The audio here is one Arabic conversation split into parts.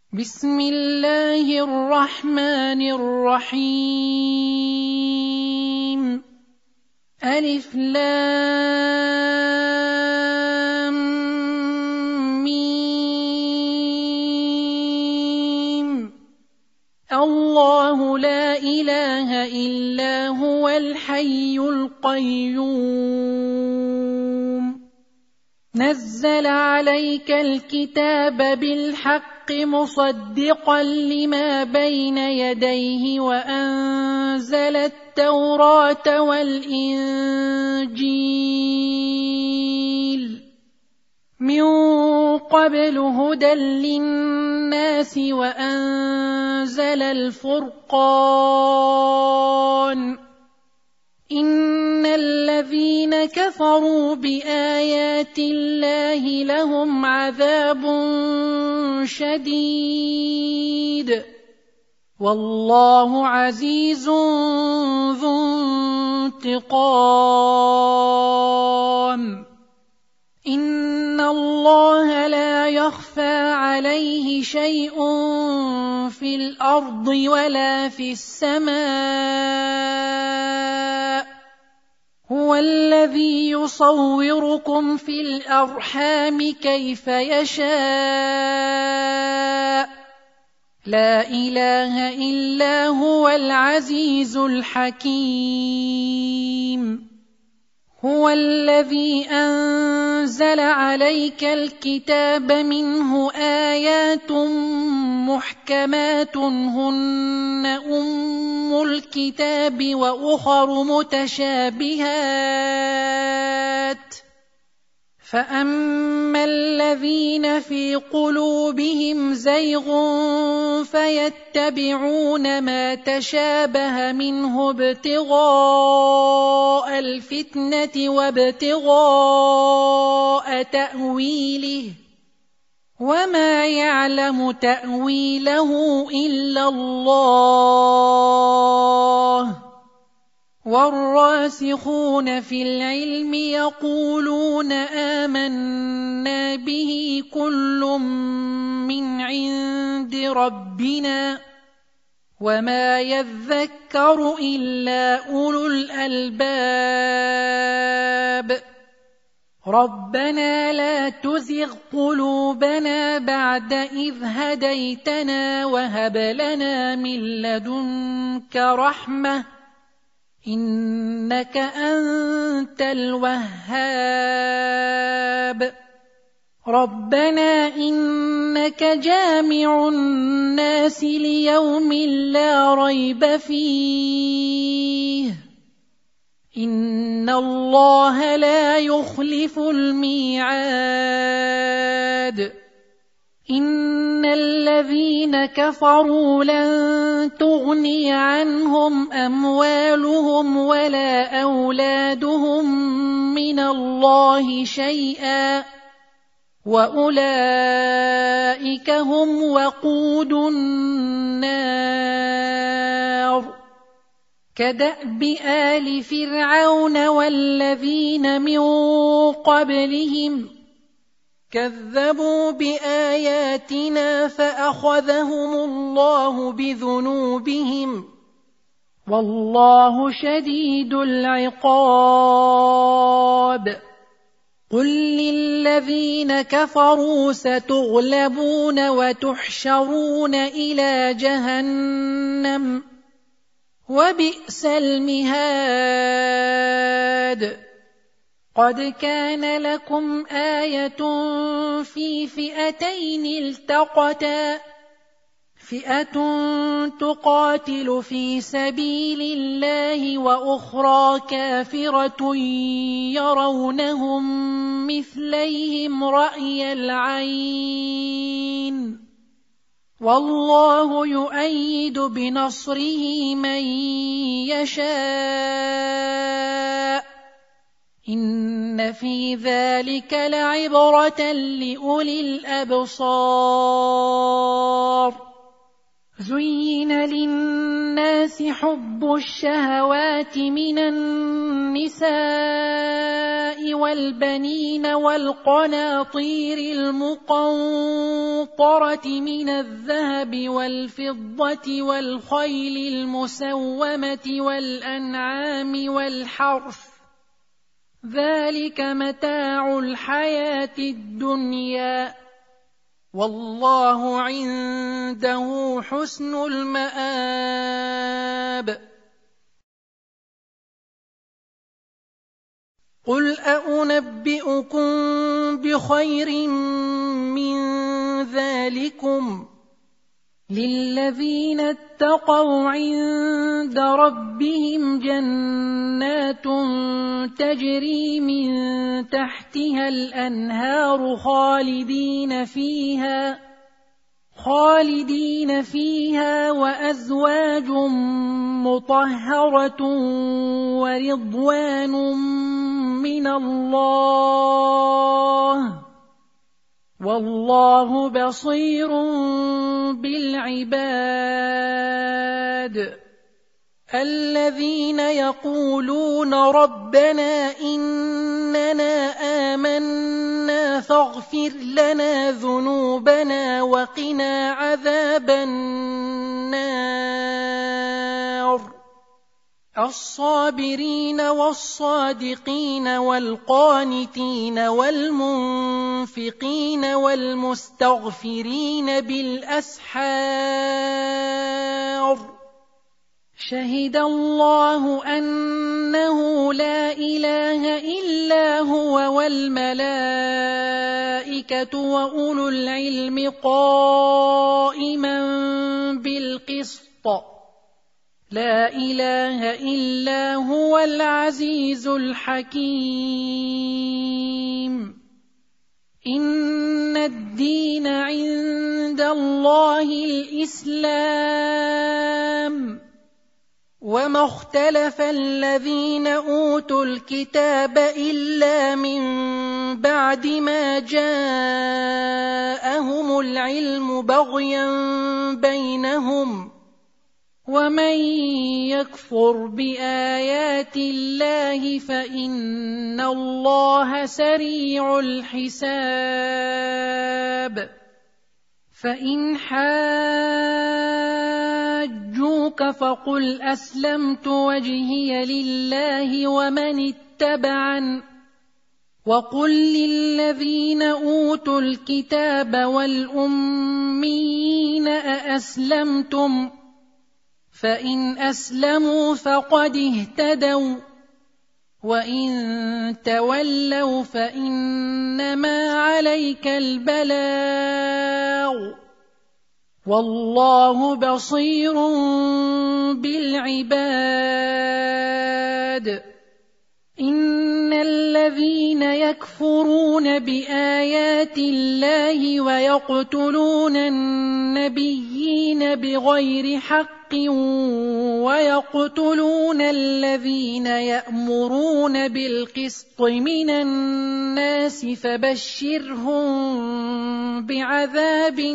بسم الله الرحمن الرحيم. ألف لام ميم. الله لا إله إلا هو الحي القيوم. نزل عليك الكتاب بالحق مصدقا لما بين يديه وأنزل التوراة والإنجيل من قبل هدى للناس وأنزل الفرقان. إن الذين كفروا بآيات الله لهم عذاب شديد والله عزيز ذو انتقام. إن الله لا يخفى عليه شيء في الأرض ولا في السماء. هو الذي يصوركم في الأرحام كيف يشاء. لا إله إلا هو العزيز الحكيم. هو الذي أنزل عليك الكتاب منه آيات محكمات هن أم الكتاب وأخر متشابهات. فأما الذين في قلوبهم زيغ فيتبعون ما تشابه منه ابتغاء الفتنة وابتغاء تأويله وما يعلم تأويله إلا الله. والراسخون في العلم يقولون آمنا به كل من عند ربنا وما يذكر إلا أولو الألباب. ربنا لا تزغ قلوبنا بعد إذ هديتنا وهب لنا من لدنك رحمة إنك أنت الوهاب. ربنا إنك جامع الناس ليوم لا ريب فيه إن الله لا يخلف الميعاد. إن الذين كفروا لن تغني عنهم أموالهم ولا أولادهم من الله شيئا وأولئك هم وقود النار. كدأب آل فرعون والذين من قبلهم كذبوا بآياتنا فأخذهم الله بذنوبهم والله شديد العقاب. قل للذين كفروا ستغلبون وتحشرون إلى جهنم وبئس المهاد. قد كان لكم آية في فئتين التقتا فئة تقاتل في سبيل الله وأخرى كافرة يرونهم مثليهم رأي العين والله يؤيد بنصره من يشاء. إن في ذلك لعبرة لأولي الأبصار. زين للناس الناس حب الشهوات من النساء والبنين والقناطير المقنطرة من الذهب والفضة والخيل المسومة والأنعام والحرث ذلك متاع الحياة الدنيا والله عنده حسن المآب قل أنبئكم بخير من ذلكم للذين اتقوا عند ربهم جنات تجري من تحتها الأنهار خالدين فيها وأزواج مطهرة ورضوان من الله والله بصير بالعباد الذين يقولون ربنا إننا آمنا فاغفر لنا ذنوبنا وقنا عذاب النار الصابرين والصادقين والقانتين والمنفقين والمستغفرين بالأسحار شهد الله أنه لا إله إلا هو والملائكة وأولو العلم قائما بالقسط لا إله إلا هو العزيز الحكيم إن الدين عند الله الإسلام وما اختلف الذين أوتوا الكتاب إلا من بعد ما جاءهم العلم بغيا بينهم ومن يكفر بآيات الله فإن الله سريع الحساب فإن حاجوك فقل أسلمت وجهي لله ومن اتبعن وقل للذين أوتوا الكتاب والأميين أأسلمتم فإن أسلموا فقد اهتدوا وإن تولوا فإنما عليك البلاغ والله بصير بالعباد إن الذين يكفرون بآيات الله ويقتلون النبيين بغير حق ويقتلون الذين يأمرون بالقسط من الناس فبشرهم بعذاب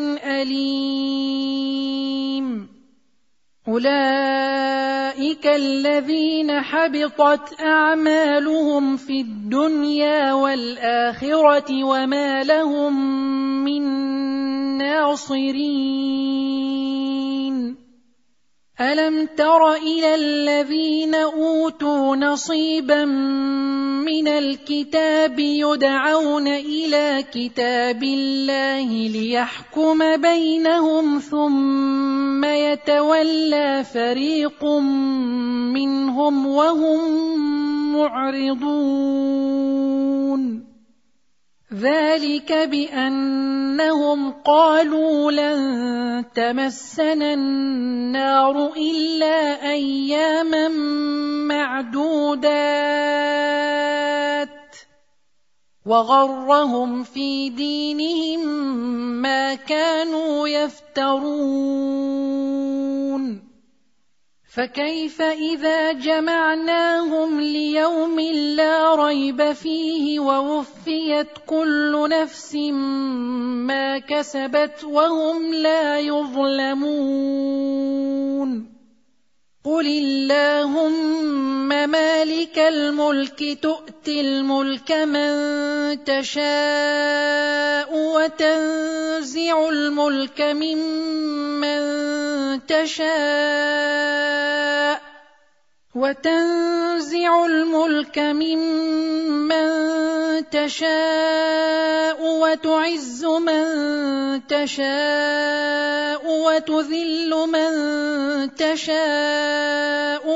أليم أولئك الذين حبطت أعمالهم في الدنيا والآخرة وما لهم من ناصرين ألم تر إلى الذين أوتوا نصيبا من الكتاب يدعون إلى كتاب الله ليحكم بينهم ثم يتولى فريق منهم وهم معرضون ذلك بأنهم قالوا لن تمسنا النار إلا أياما معدودات وغرهم في دينهم ما كانوا يفترون فكيف إذا جمعناهم ليوم لا ريب فيه ووفيت كل نفس ما كسبت وهم لا يظلمون قل اللهم مالك الملك تؤتي الملك من تشاء وتنزع الملك ممن تشاء وتعز من تشاء وتذل من تشاء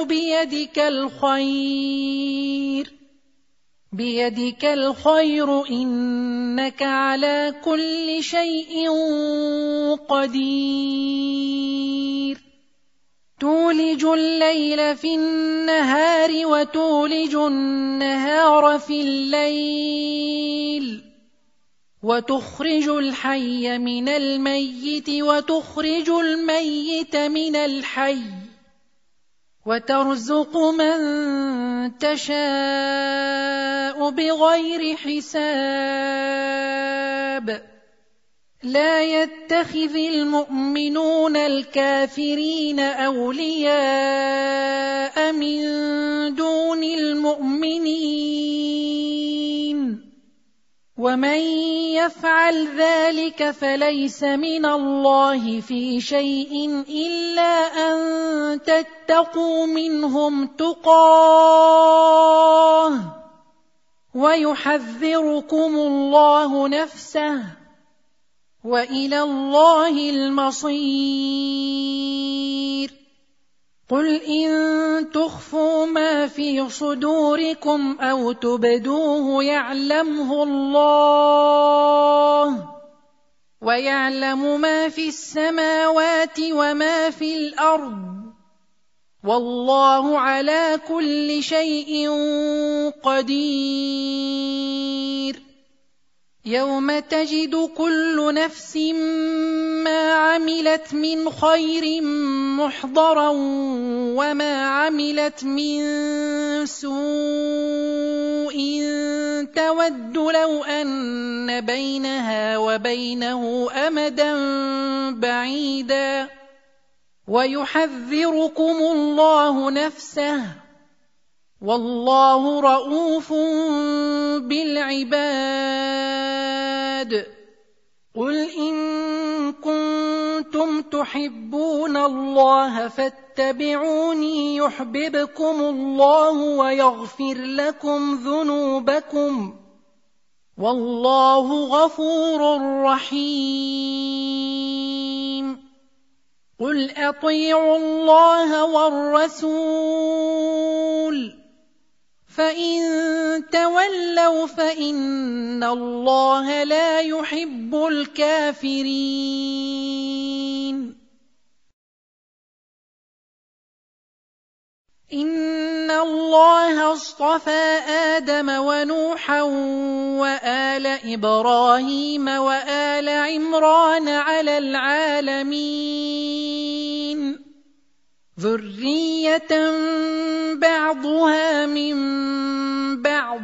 بيدك الخير إنك على كل شيء قدير تولج الليل في النهار وتولج النهار في الليل وتخرج الحي من الميت وتخرج الميت من الحي وترزق من تشاء بغير حساب لا يتخذ المؤمنون الكافرين أولياء من دون المؤمنين ومن يفعل ذلك فليس من الله في شيء إلا أن تتقوا منهم تقاه ويحذركم الله نفسه وإلى الله المصير قل إن تخفوا ما في صدوركم أو تبدوه يعلمه الله ويعلم ما في السماوات وما في الأرض والله على كل شيء قدير يوم تجد كل نفس ما عملت من خير محضرا وما عملت من سوء تود لو أن بينها وبينه أمدا بعيدا ويحذركم الله نفسه والله رءوف بالعباد قل إن كنتم تحبون الله فاتبعوني يحببكم الله ويغفر لكم ذنوبكم والله غفور رحيم قل أطيعوا الله والرسول فإن تولوا فإن الله لا يحب الكافرين إن الله اصطفى آدم ونوحا وآل إبراهيم وآل عمران على العالمين ذرية بعضها من بعض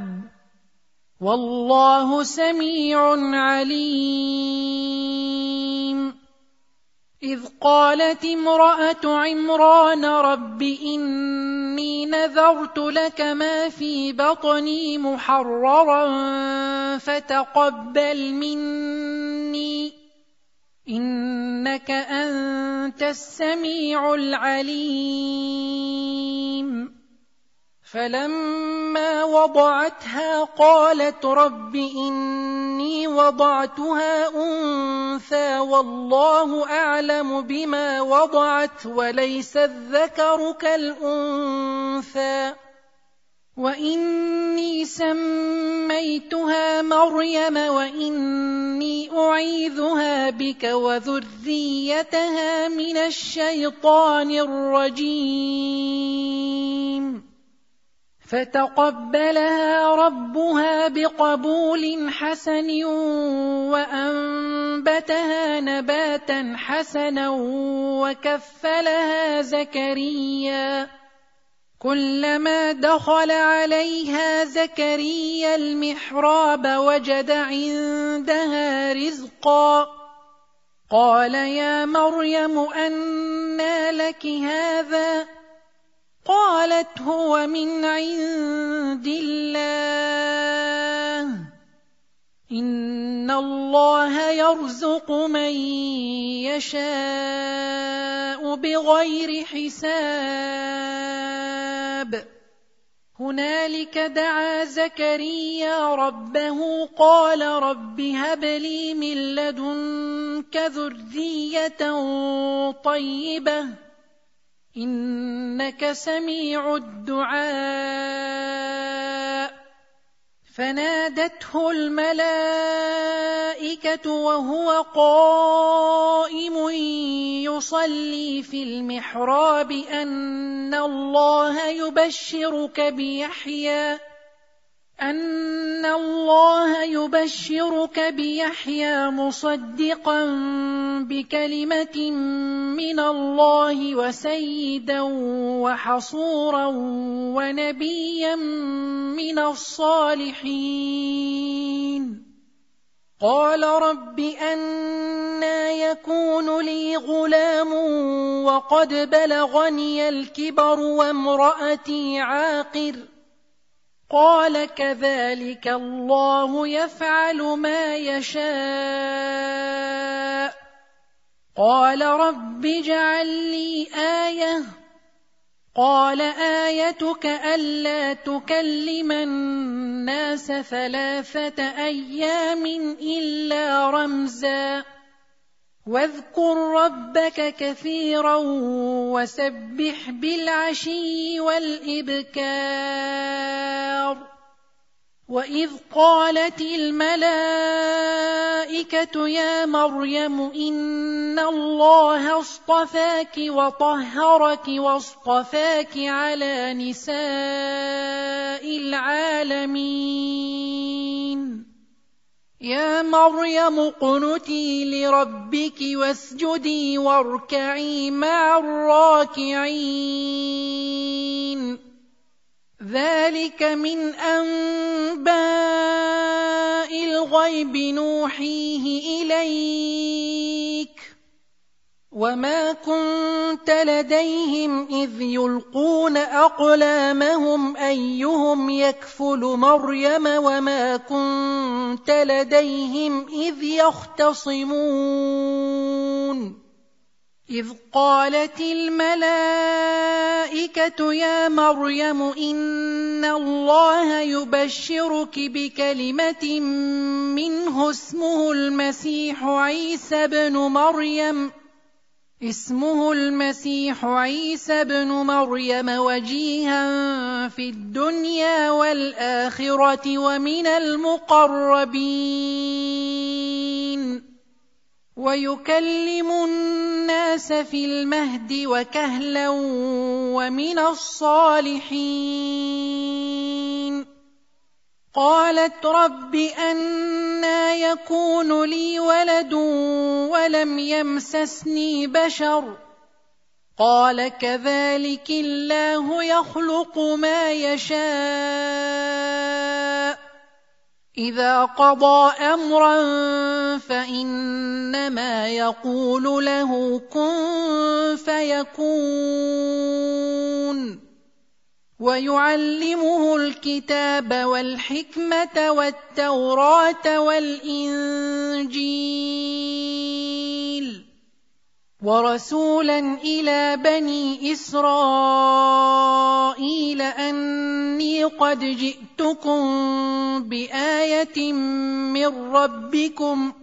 والله سميع عليم إذ قالت امرأة عمران رب إني نذرت لك ما في بطني محررا فتقبل مني إنك أنت السميع العليم فلما وضعتها قالت رب إني وضعتها أنثى والله أعلم بما وضعت وليس الذكر كالأنثى وإني سميتها مريم وإني أعيذها بك وذريتها من الشيطان الرجيم فتقبلها ربها بقبول حسن وأنبتها نباتا حسنا وكفلها زكريا كلما دخل عليها زكريا المحراب وجد عندها رزقا قال يا مريم أنى لك هذا قالت هو من عند الله إن الله يرزق من يشاء بغير حساب. هنالك دعا زكريا ربه قال رب هب لي من لدنك ذرية طيبة إنك سميع الدعاء. فنادته الملائكة وهو قائم يصلي في المحراب أن الله يبشرك بيحيى مصدقا بكلمة من الله وسيدا وحصورا ونبيا من الصالحين. قال رب أنى يكون لي غلام وقد بلغني الكبر وامرأتي عاقر. قال كذلك الله يفعل ما يشاء. قال رب اجعل لي آية. قال آيتك ألا تكلم الناس 3 أيام إلا رمزا واذكر ربك كثيرا وسبح بالعشي والإبكار. وإذ قالت الملائكة يا مريم إن الله اصطفاك وطهرك واصطفاك على نساء العالمين. يا مريم اقنتي لربك واسجدي واركعي مع الراكعين. ذلك من أنباء الغيب نوحيه إليك وما كنت لديهم إذ يلقون أقلامهم أيهم يكفل مريم وما كنت لديهم إذ يختصمون. إذ قالت الملائكة يا مريم إن الله يبشرك بكلمة منه اسمه المسيح عيسى بن مريم وجيها في الدنيا والآخرة ومن المقربين ويكلم الناس في المهد وكهلا ومن الصالحين. قالت رب أنى يكون لي ولد ولم يمسسني بشر. قال كذلك الله يخلق ما يشاء إذا قضى أمرا فإنما يقول له كن فيكون. ويعلمه الكتاب والحكمة والتوراة والإنجيل ورسولا إلى بني إسرائيل أني قد جئتكم بآية من ربكم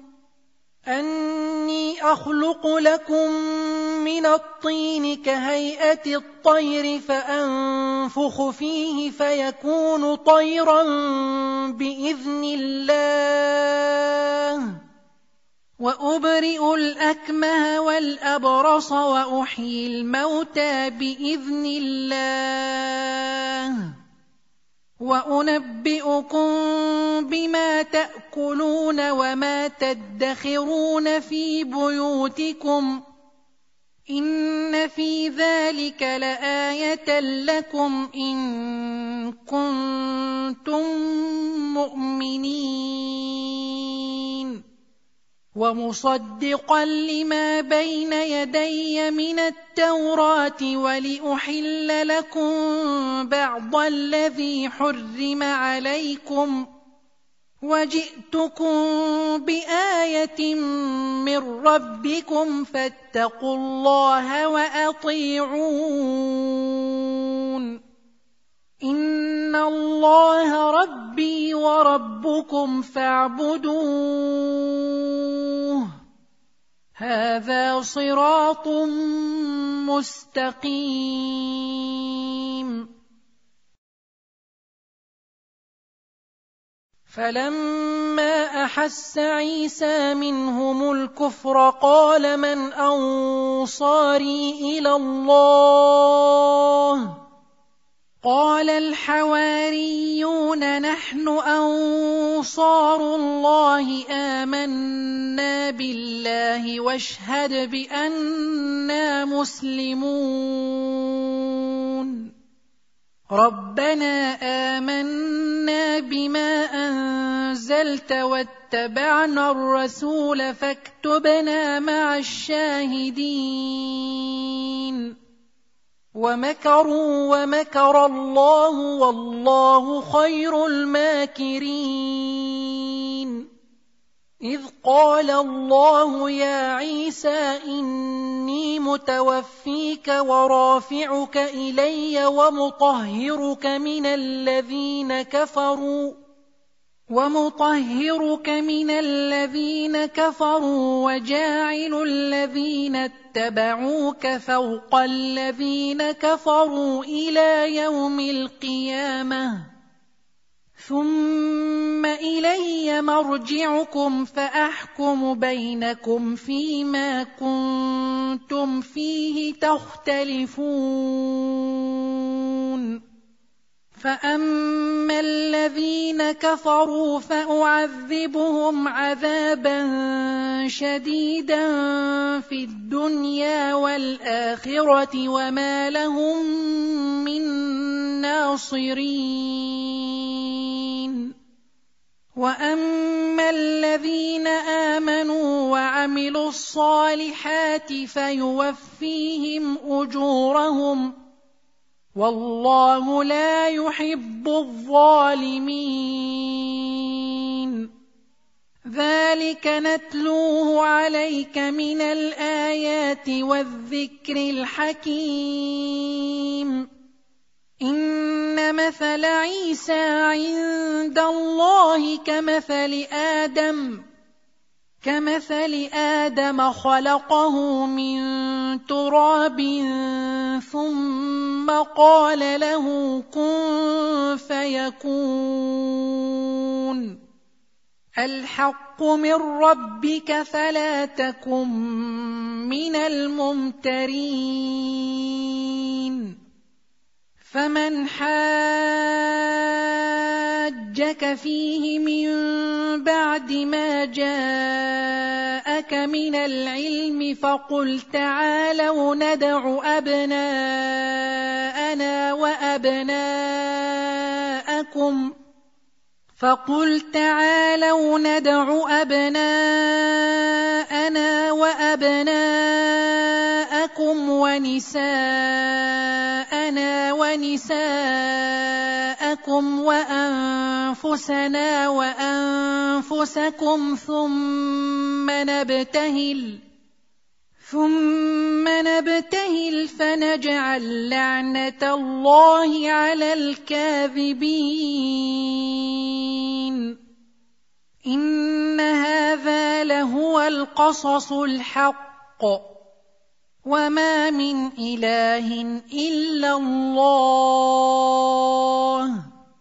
أني أخلق لكم من الطين كهيئة الطير فأنفخ فيه فيكون طيرا بإذن الله وأبرئ الأكمه والأبرص وأحيي الموتى بإذن الله وأنبئكم بما تأكلون وما تدخرون في بيوتكم إن في ذلك لآية لكم إن كنتم مؤمنين. ومصدقا لما بين يدي من التوراة ولأحل لكم بعض الذي حرم عليكم وجئتكم بآية من ربكم فاتقوا الله وأطيعون إن الله ربي وربكم فاعبدوه هذا صراط مستقيم. فلما أحس عيسى منهم الكفر قال من أنصاري إلى الله قال الحواريون نحن أنصار الله آمنا بالله واشهد بأننا مسلمون ربنا آمنا بما أنزلت واتبعنا الرسول فاكتبنا مع الشاهدين ومكروا ومكر الله والله خير الماكرين إذ قال الله يا عيسى إني متوفيك ورافعك إلي ومطهرك من الذين كفروا وجاعل الذين اتبعوك فوق الذين كفروا إلى يوم القيامة ثم إلي مرجعكم فأحكم بينكم فيما كنتم فيه تختلفون فأما الذين كفروا فأعذبهم عذابا شديدا في الدنيا والآخرة وما لهم من ناصرين وأما الذين آمنوا وعملوا الصالحات فيوفيهم أجورهم والله لا يحب الظالمين ذلك نتلوه عليك من الآيات والذكر الحكيم إن مثل عيسى عند الله كمثل آدم خلقه من تراب ثم قال له كن فيكون الحق من ربك فلا تكن من الممترين فمن حاجك فيه من بعد ما جاءك من العلم فقل تعالوا ندع أبناءنا وأبناءكم ونساءنا ونساءكم وأنفسنا وأنفسكم ثم نبتهل فنجعل لعنة الله على الكاذبين إن هذا لهو القصص الحق وما من إله إلا الله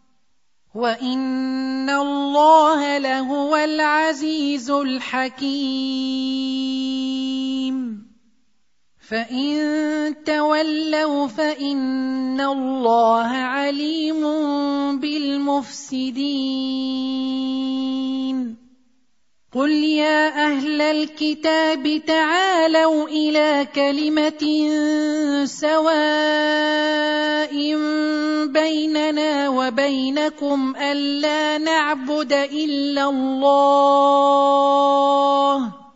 وإن الله لهو العزيز الحكيم فإن تولوا فإن الله عليم بالمفسدين قل يا أهل الكتاب تعالوا إلى كلمة سواء بيننا وبينكم ألا نعبد إلا الله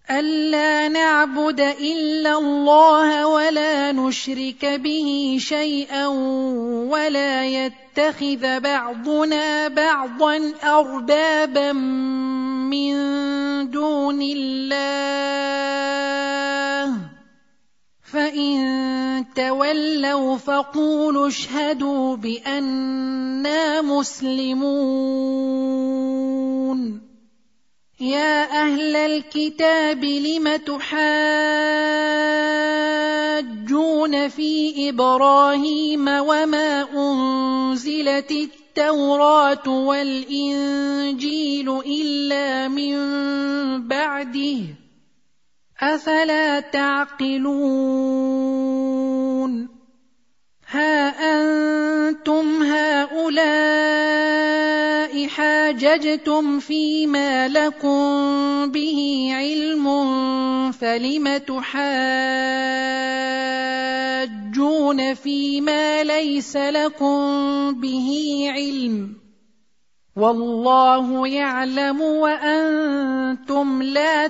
ألا نعبد إلا الله ولا نشرك به شيئا ولا يتخذ بعضنا بعضا أربابا من دون الله فإن تولوا فقولوا اشهدوا بأننا مسلمون يا أهل الكتاب لم تحاجون في إبراهيم وما أنزلت التوراة والإنجيل إلا من بعده أفلا تعقلون ها أنتم هؤلاء حاججتم فيما لكم به علم فلم تحاجون فيما ليس لكم به علم والله يعلم وأنتم لا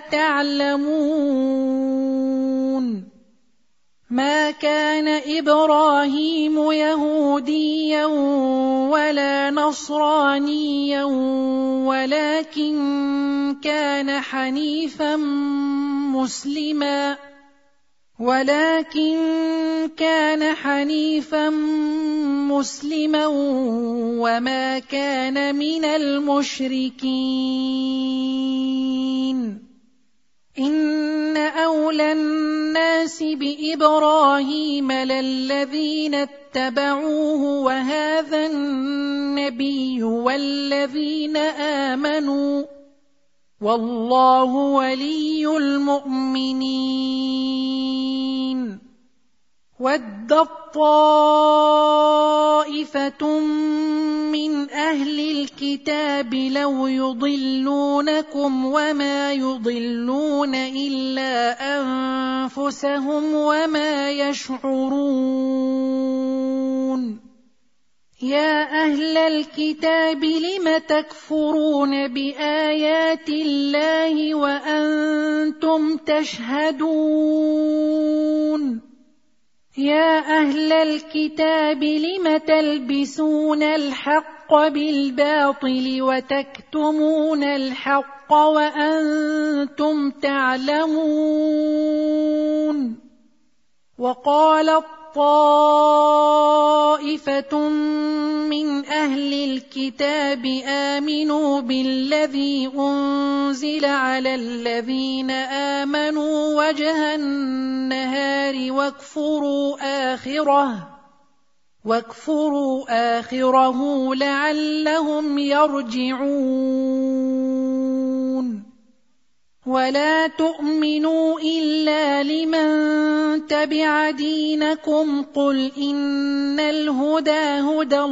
تعلمون ما كان إبراهيم يهوديا ولا نصرانيا ولكن كان حنيفا مسلما وما كان من المشركين إن أولى الناس بإبراهيم للذين اتبعوه وهذا النبي والذين آمنوا والله ولي المؤمنين ودت طائفة من أهل الكتاب لو يضلونكم وما يضلون إلا أنفسهم وما يشعرون يا أهل الكتاب لم تكفرون بآيات الله وأنتم تشهدون يا أهل الكتاب لم تلبسون الحق بالباطل وتكتمون الحق وأنتم تعلمون وقالت طائفة من أهل الكتاب آمنوا بالذي أنزل على الذين آمنوا وجه النهار واكفروا آخره لعلهم يرجعون ولا تؤمنوا إلا لمن تبع دينكم قل إن الهدى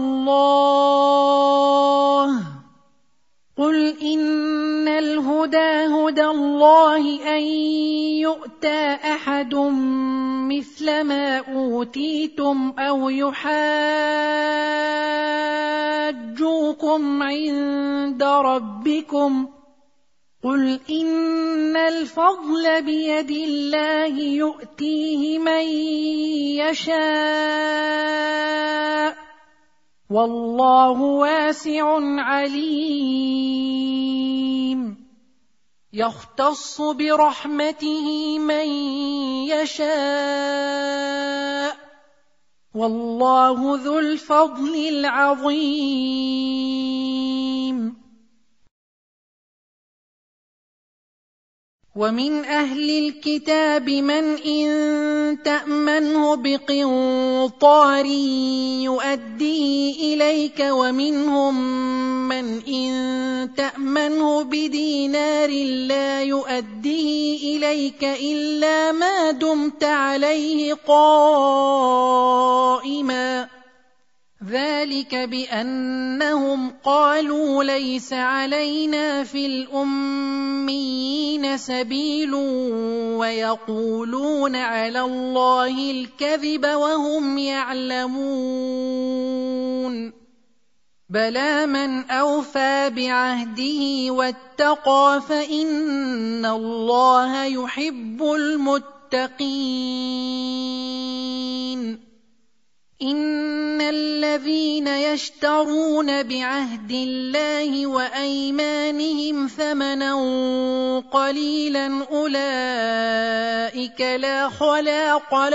هدى الله أن يؤتى أحد مثل ما أوتيتم أو يحاجوكم عند ربكم قل إن الفضل بيد الله يؤتيه من يشاء والله واسع عليم يختص برحمته من يشاء والله ذو الفضل العظيم ومن أهل الكتاب من إن تأمنه بقنطار يؤديه إليك ومنهم من إن تأمنه بدينار لا يؤديه إليك إلا ما دمت عليه قائما ذلك بأنهم قالوا ليس علينا في الأميين سبيل ويقولون على الله الكذب وهم يعلمون بلى من أوفى بعهده واتقى فإن الله يحب المتقين. إن الذين يشترون بعهد الله وأيمانهم ثمنا قليلا أولئك لا خلاق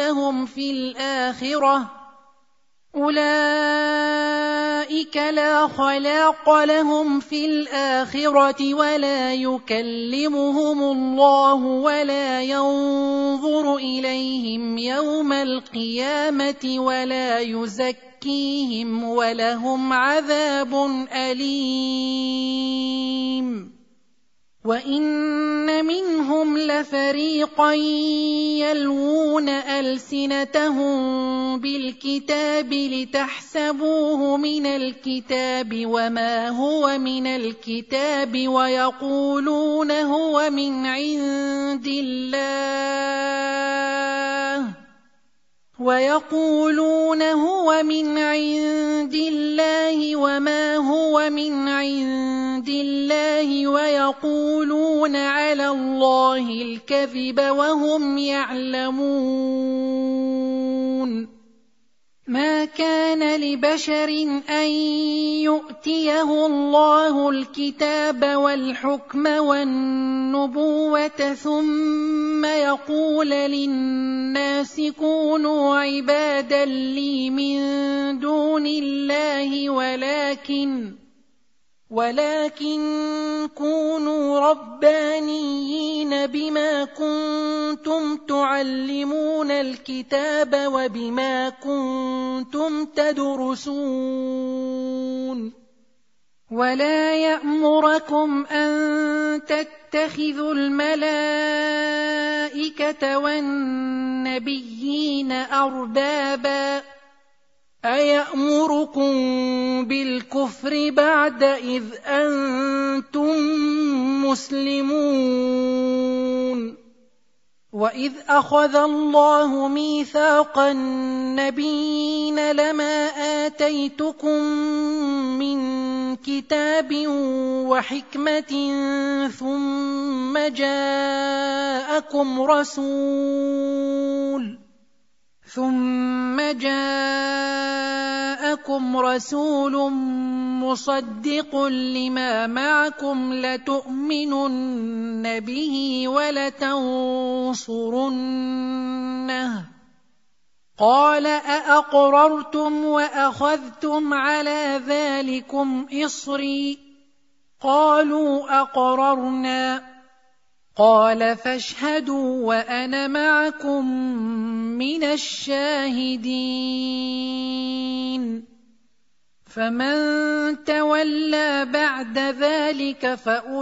لهم في الآخرة ولا يكلمهم الله ولا ينظر إليهم يوم القيامة ولا يزكيهم ولهم عذاب أليم. وإن منهم لفريقا يلوون ألسنتهم بالكتاب لتحسبوه من الكتاب وما هو من الكتاب ويقولون هو من عند الله وما هو من عند الله ويقولون على الله الكذب وهم يعلمون. ما كان لبشر أن يؤتيه الله الكتاب والحكم والنبوة ثم يقول للناس كونوا عبادا لي من دون الله ولكن كونوا ربانيين بما كنتم تعلمون الكتاب وبما كنتم تدرسون. ولا يأمركم أن تتخذوا الملائكة والنبيين أربابا أيأمركم بالكفر بعد إذ أنتم مسلمون. وإذ أخذ الله ميثاق النبيين لما آتيتكم من كتاب وحكمة ثم جاءكم رسول مصدق لما معكم لتؤمنن به ولتنصرنه قال أأقررتم وأخذتم على ذلكم إصري قالوا أقررنا قال فاشهدوا وأنا معكم من الشاهدين. فمن تولى بعد ذلك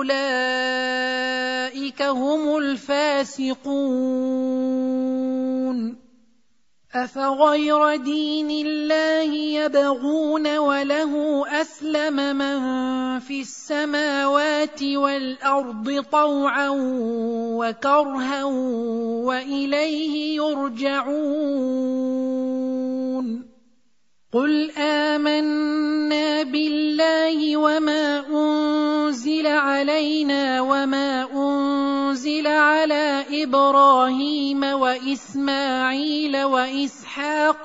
فأولئك هم الفاسقون. أفغير دين الله يبغون وله أسلم من في السماوات والأرض طوعا وكرها وإليه يرجعون. قل آمنا بالله وما أنزل علينا وما أنزل على إبراهيم وإسماعيل وإسحاق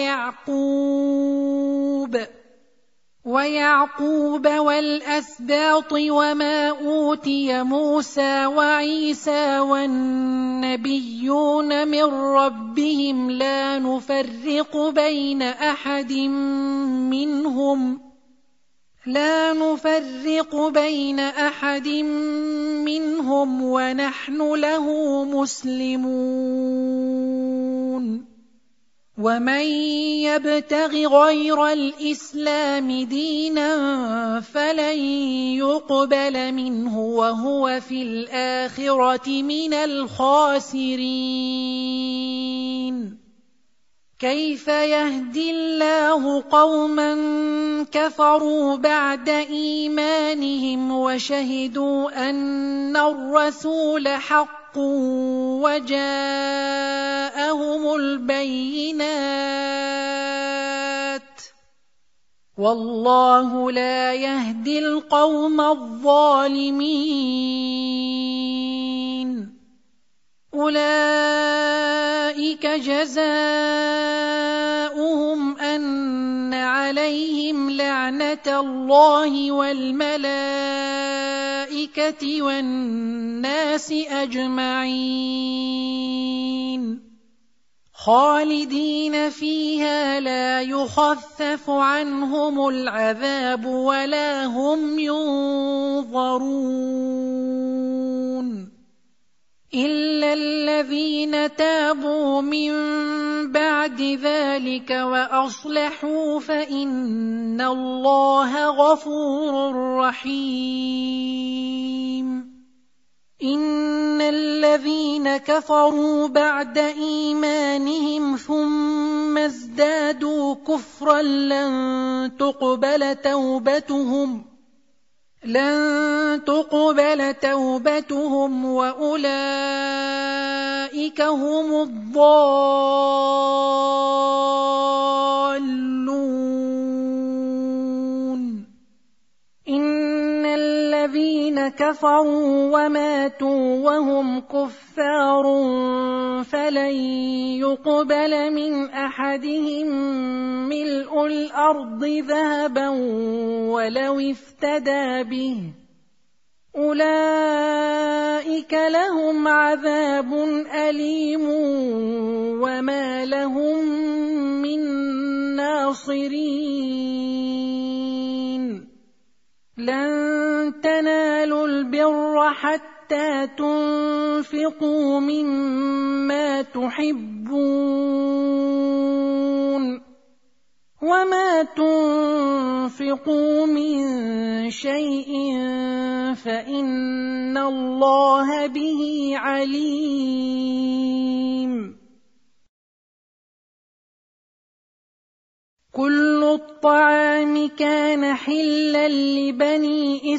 ويعقوب والأسباط وما أوتي موسى وعيسى والنبيون من ربهم لا نفرق بين أحد منهم ونحن له مسلمون. ومن يبتغ غير الإسلام دينا فلن يقبل منه وهو في الآخرة من الخاسرين. كيف يهدي الله قوما كفروا بعد إيمانهم وشهدوا أن الرسول حق وجاءهم البينات والله لا يهدي القوم الظالمين. أولئك جزاؤهم أن عليهم لعنة الله والملائكة والناس أجمعين خالدين فيها لا يخفف عنهم العذاب ولا هم ينظرون إلا الذين تابوا من بعد ذلك وأصلحوا فإن الله غفور رحيم. إن الذين كفروا بعد إيمانهم ثم ازدادوا كفرا لن تقبل توبتهم وأولئك هم الضالون. إن الذين كفروا وماتوا وهم كفار فلن يقبل من أحدهم ملء الأرض ذهبا ولو افتدى به أولئك لهم عذاب أليم وما لهم من ناصرين. لن تنالوا البر حتى تنفقوا مما تحبون وما تنفقوا من شيء فإن الله به عليم. كل الطعام كان حلا لبني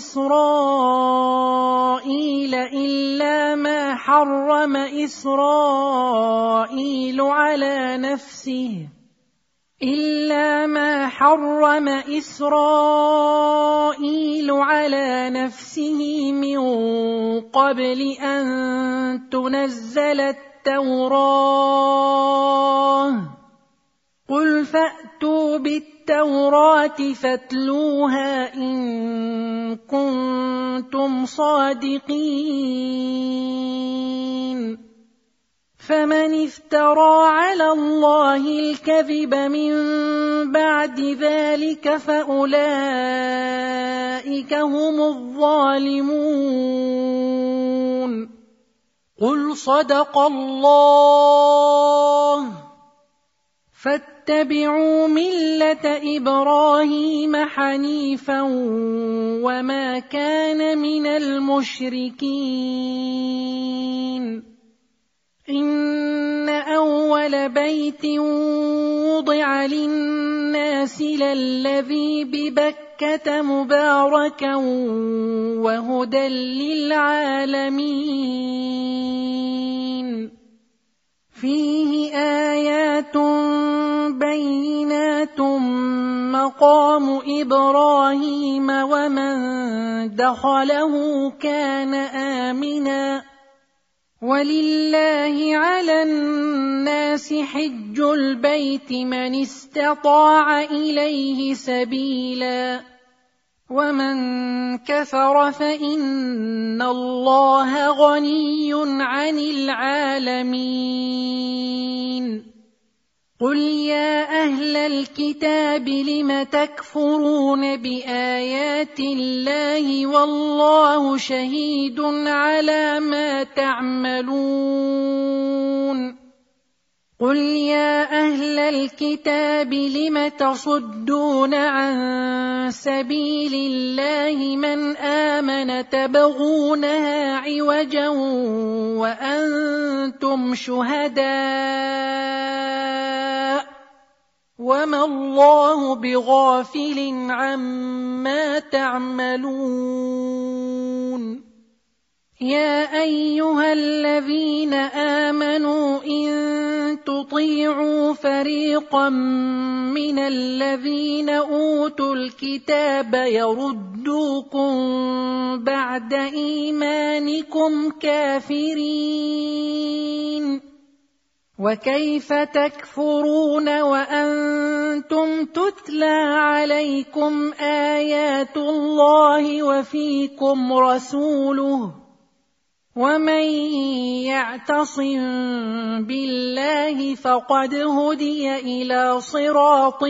إسرائيل إلا ما حرم إسرائيل على نفسه من قبل أن تنزل التوراة. قل فأتوا بالتوراة فاتلوها إن كنتم صادقين. فمن افترى على الله الكذب من بعد ذلك فأولئك هم الظالمون. قل صدق الله فاتبعوا ملة إبراهيم حنيفا وما كان من المشركين. إن أول بيت وضع للناس للذي ببكة مباركا وهدى للعالمين. فيه آيات بينات مقام إبراهيم ومن دخله كان آمنا ولله على الناس حج البيت من استطاع إليه سبيلا ومن كفر فإن الله غني عن العالمين. قل يا أهل الكتاب لم تكفرون بآيات الله والله شهيد على ما تعملون. قل يا أهل الكتاب لم تصدون عن سبيل الله من آمن تبغونها عوجا وأنتم شهداء وما الله بغافل عما تعملون. يا أيها الذين آمنوا إن تطيعوا فريقا من الذين أوتوا الكتاب يردوكم بعد إيمانكم كافرين. وكيف تكفرون وأنتم تتلى عليكم آيات الله وفيكم رسوله؟ ومن يعتصم بالله فقد هدي إلى صراط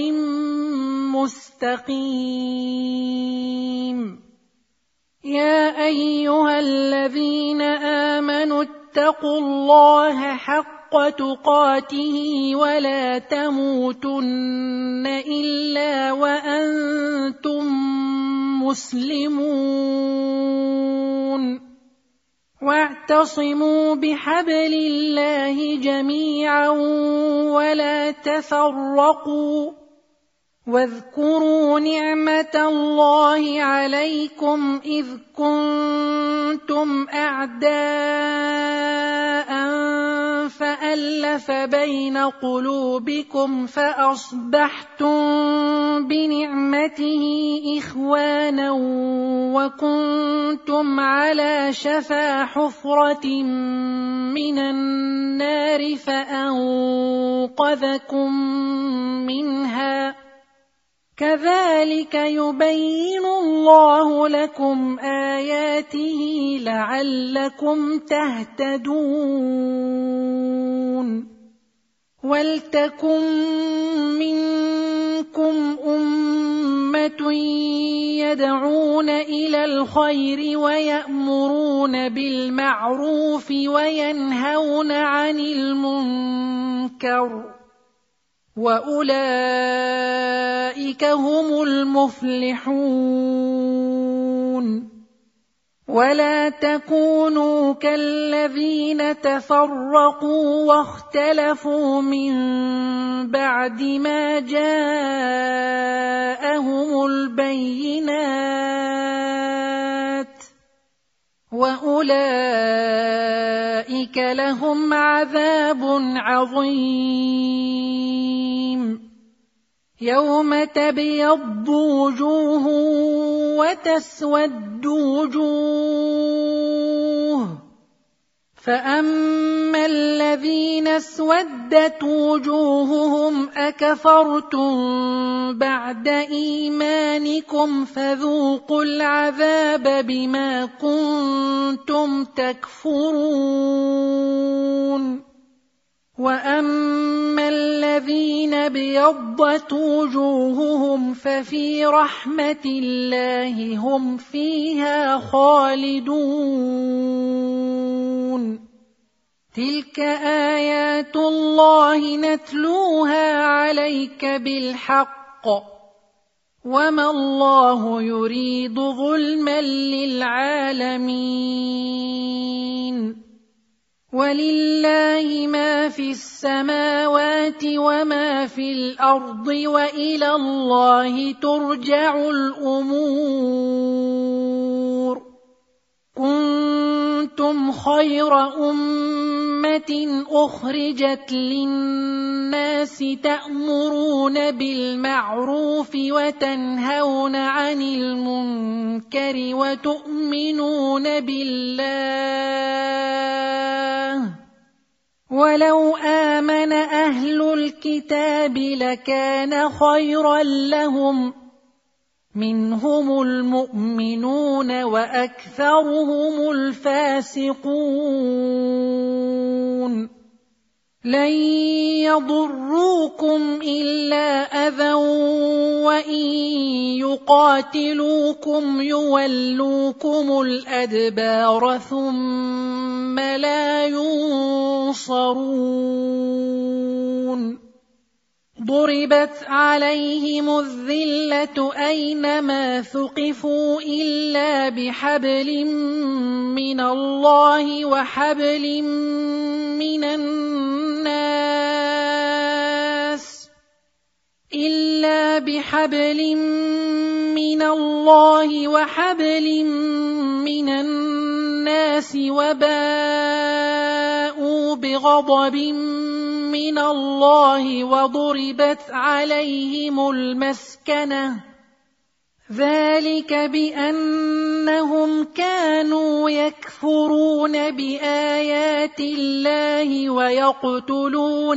مستقيم. يا أيها الذين آمنوا اتقوا الله حق تقاته ولا تموتن إلا وأنتم مسلمون. واعتصموا بحبل الله جميعا ولا تفرقوا. واذكروا نعمة الله عليكم إذ كنتم أعداء فألف بين قلوبكم فأصبحتم بنعمته إخوانا وكنتم على شفا حفرة من النار فأنقذكم منها. كذلك يبين الله لكم آياته لعلكم تهتدون. ولتكن منكم أمة يدعون إلى الخير ويأمرون بالمعروف وينهون عن المنكر وأولئك هم المفلحون. ولا تكونوا كالذين تفرقوا واختلفوا من بعد ما جاءهم البينات وأولئك لهم عذاب عظيم. يوم تبيض وجوه وتسود وجوه فأما الذين اسودت وجوههم أكفرتم بعد إيمانكم فذوقوا العذاب بما كنتم تكفرون. وأما الذين ابيضت وجوههم ففي رحمة الله هم فيها خالدون. تلك آيات الله نتلوها عليك بالحق وما الله يريد ظلما للعالمين. ولله ما في السماوات وما في الأرض وإلى الله ترجع الأمور. كنتم خير أمة أخرجت للناس تأمرون بالمعروف وتنهون عن المنكر وتؤمنون بالله. ولو آمن أهل الكتاب لكان خيرا لهم منهم المؤمنون وأكثرهم الفاسقون. لن يضروكم إلا أذى وإن يقاتلوكم يولوكم الأدبار ثم لا ينصرون. ضربت عليهم الذلة أينما ثقفوا إلا بحبل من الله وحبل من الناس وباءوا بغضب من الله وضربت عليهم المسكنة ذلك بأنهم كانوا يكفرون بآيات الله ويقتلون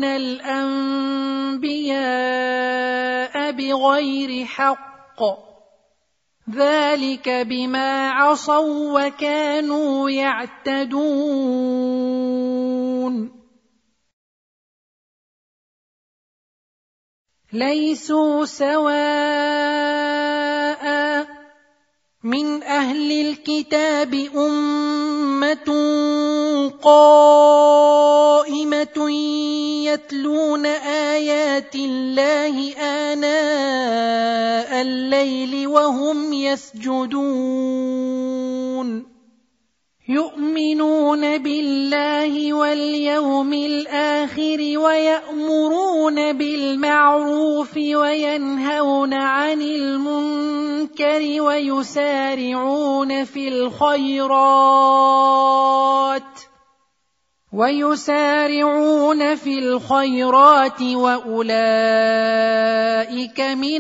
الأنبياء بغير حق ذلك بما عصوا وكانوا يعتدون ليسوا سواء من أهل الكتاب أمة قائمة يتلون آيات الله آناء الليل وهم يسجدون يؤمنون بالله واليوم الآخر ويأمرون بالمعروف وينهون عن المنكر ويسارعون في الخيرات وأولئك من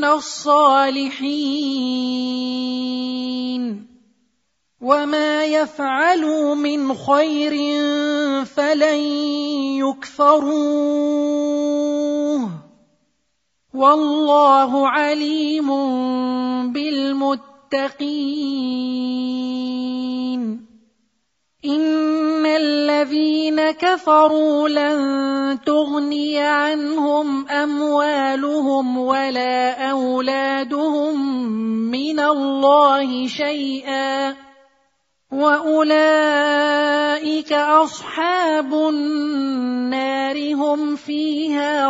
الصالحين وما يفعلوا من خير فلن يكفروه والله عليم بالمتقين إن الذين كفروا لن تغني عنهم أموالهم ولا أولادهم من الله شيئا وأولئك أصحاب النار هم فيها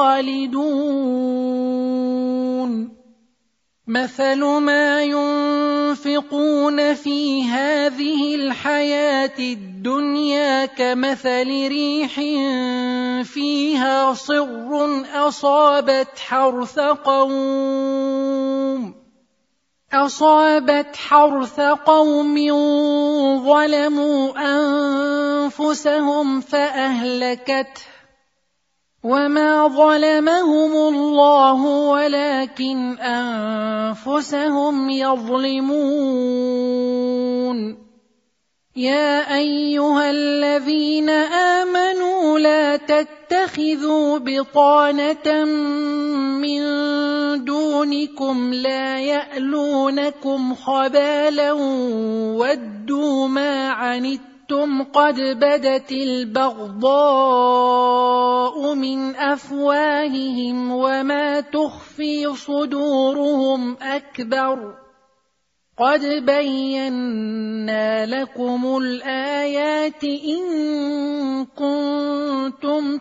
خالدون مثل ما ينفقون في هذه الحياة الدنيا كمثل ريح فيها صر أصابت حرث قوم ظلموا أنفسهم فأهلكته وما ظلمهم الله ولكن أنفسهم يظلمون يا أيها الذين آمنوا لا تتخذوا بطانة من دونكم لا يألونكم خبالا ودوا ما عنتم قد بدت البغضاء من أفواههم وما تخفي صدورهم أكبر قد بينا لكم الآيات إن كنتم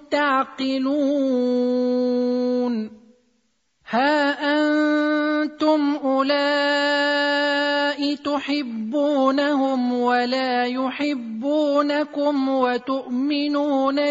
تعقلون ها أنتم أولئك تحبونهم ولا يحبونكم وتؤمنون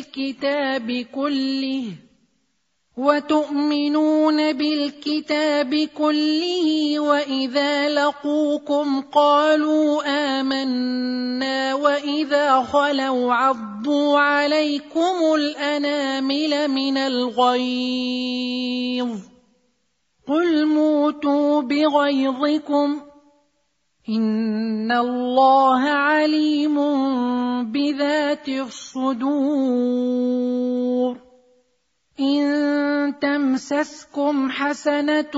بالكتاب كله وإذا لقوكم قالوا آمنا وإذا خلوا عضوا عليكم الأنامل من الغيظ قل موتوا بغيظكم إن الله عليم بذات الصدور إن تمسسكم حسنة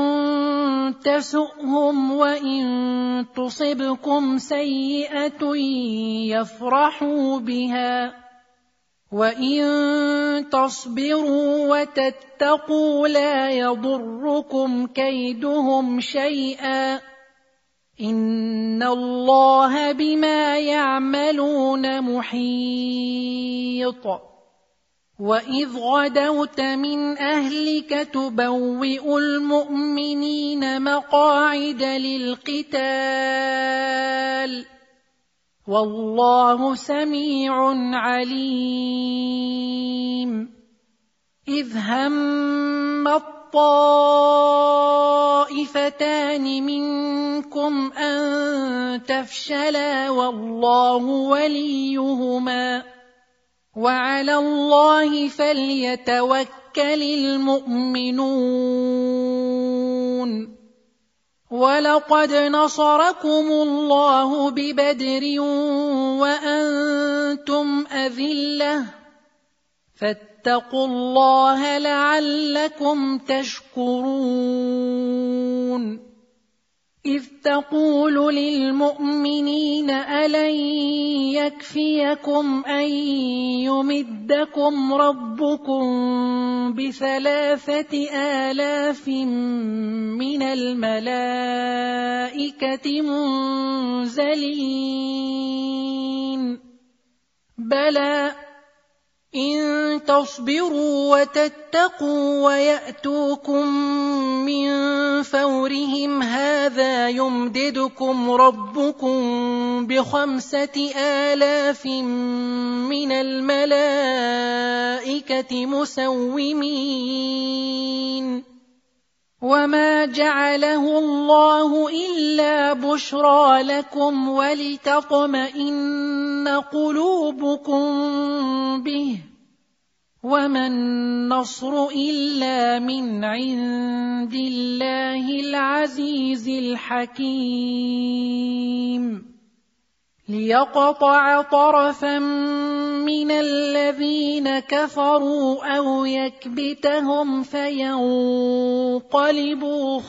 تسؤهم وإن تصبكم سيئة يفرحوا بها وإن تصبروا وتتقوا لا يضركم كيدهم شيئا إن الله بما يعملون محيط وإذ غدوت من أهلك تبوئ المؤمنين مقاعد للقتال والله سميع عليم إذ هم الطائفتان منكم أن تفشلا والله وليهما وعلى الله فليتوكل المؤمنون ولقد نصركم الله ببدر وأنتم أذلة فاتقوا الله لعلكم تشكرون إذ تقول للمؤمنين ألن يكفيكم أن يمدكم ربكم ب3,000 من الملائكة منزلين بلى إن تصبروا وتتقوا ويأتوكم من فورهم هذا يمددكم ربكم ب5,000 من الملائكة مسومين وما جعله الله إلا بشرى لكم ولتطمئن قلوبكم به وما النصر إلا من عند الله العزيز الحكيم ليقطع طرفا من الذين كفروا أو يكبتهم فينقلبوا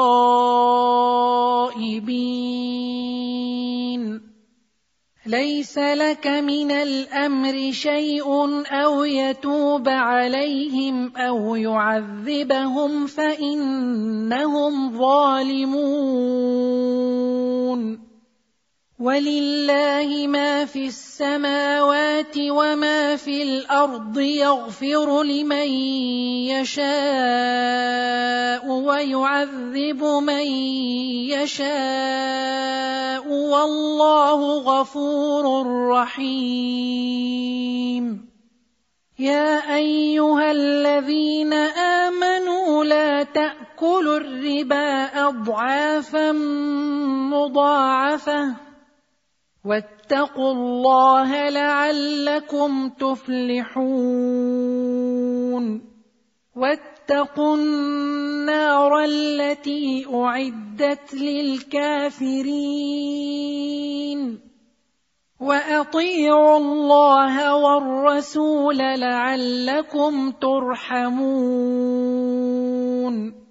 خائبين ليس لك من الأمر شيء أو يتوب عليهم أو يعذبهم فإنهم ظالمون ولله ما في السماوات وما في الأرض يغفر لمن يشاء ويعذب من يشاء والله غفور رحيم يا أيها الذين آمنوا لا تأكلوا الربا أضعافا مضاعفة واتقوا الله لعلكم تفلحون واتقوا النار التي أعدت للكافرين وأطيعوا الله والرسول لعلكم ترحمون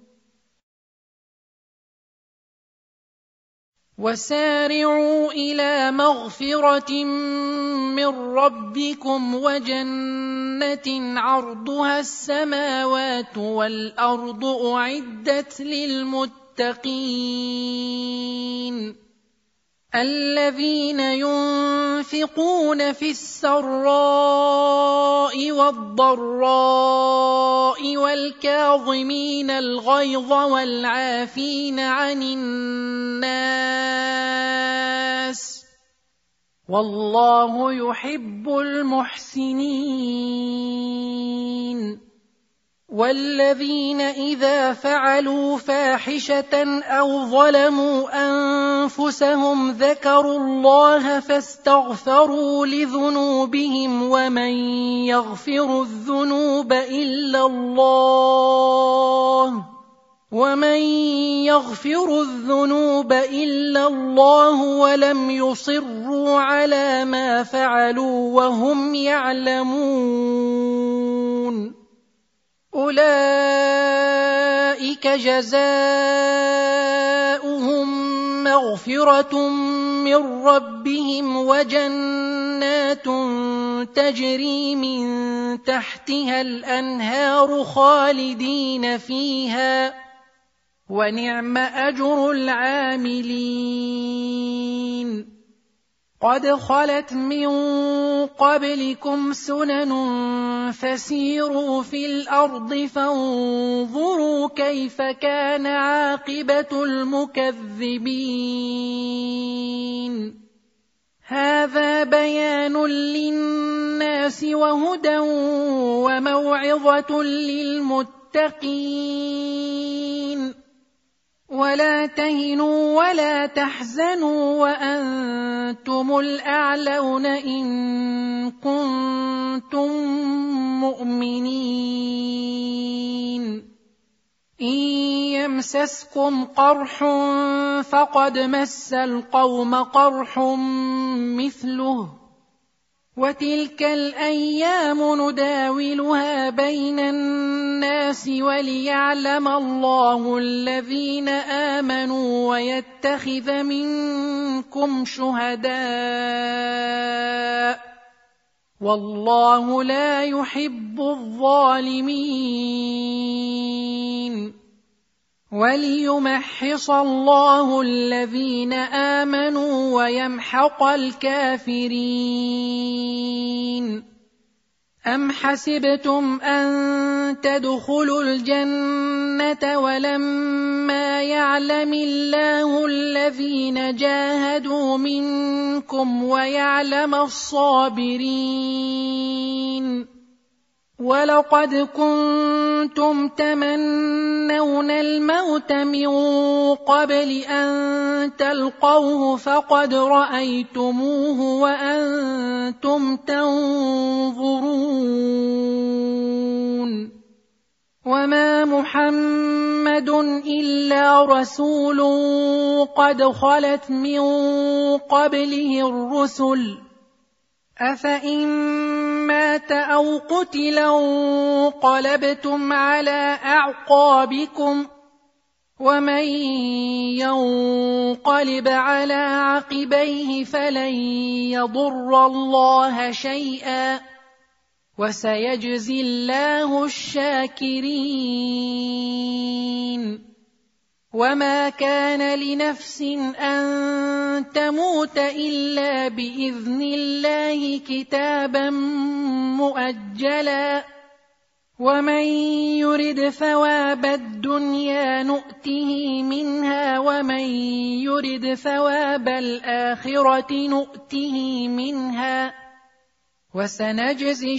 وسارعوا إلى مغفرة من ربكم وجنة عرضها السماوات والأرض أعدت للمتقين الذين ينفقون في السراء والضراء والكاظمين الغيظ والعافين عن الناس والله يحب المحسنين والذين إذا فعلوا فاحشة أو ظلموا أنفسهم ذكروا الله فاستغفروا لذنوبهم ومن يغفر الذنوب إلا الله ولم يصروا على ما فعلوا وهم يعلمون أولئك جزاؤهم مغفرة من ربهم وجنات تجري من تحتها الأنهار خالدين فيها ونعم أجر العاملين قد خلت من قبلكم سنن فسيروا في الأرض فانظروا كيف كان عاقبة المكذبين هذا بيان للناس وهدى وموعظة للمتقين ولا تهنوا ولا تحزنوا وأنتم الأعلون إن كنتم مؤمنين إن يمسسكم قرح فقد مس القوم قرح مثله وتلك الأيام نداولها بين الناس وليعلم الله الذين آمنوا ويتخذ منكم شهداء والله لا يحب الظالمين وليمحص الله الذين آمنوا ويمحق الكافرين أم حسبتم أن تدخلوا الجنة ولما يعلم الله الذين جاهدوا منكم ويعلم الصابرين ولقد كنتم تمنون الموت من قبل أن تلقوه فقد رأيتموه وأنتم تنظرون وما محمد إلا رسول قد خلت من قبله الرسل أفإن مات أو قتل انقلبتم على أعقابكم ومن ينقلب على عقبيه فلن يضر الله شيئا وسيجزي الله الشاكرين وما كان لنفس أن تموت إلا بإذن الله كتابا مؤجلا ومن يرد ثواب الدنيا نؤته منها ومن يرد ثواب الآخرة نؤته منها وسنجزي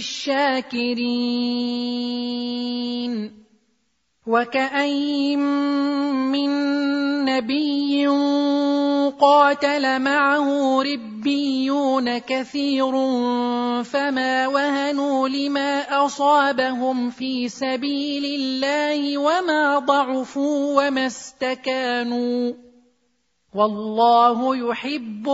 الشاكرين وكأين من نبي قاتل معه ربيون كثير فما وهنوا لما أصابهم في سبيل الله وما ضعفوا وما استكانوا والله يحب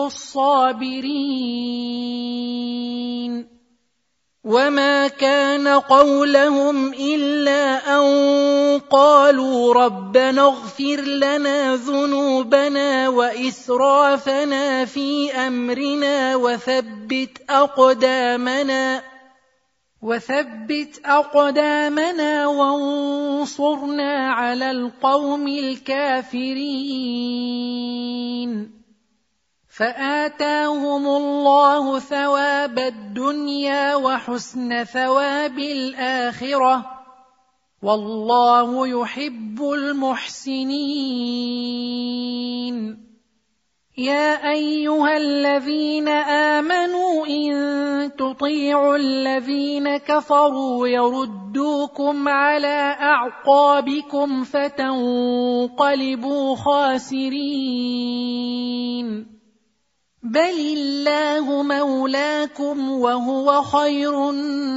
الصابرين وما كان قولهم إلا أن قالوا ربنا اغفر لنا ذنوبنا وإسرافنا في أمرنا وثبت أقدامنا وانصرنا على القوم الكافرين فآتاهم الله ثواب الدنيا وحسن ثواب الآخرة والله يحب المحسنين يا أيها الذين آمنوا إن تطيعوا الذين كفروا يردوكم على أعقابكم فتنقلبوا خاسرين بل الله مولاكم وهو خير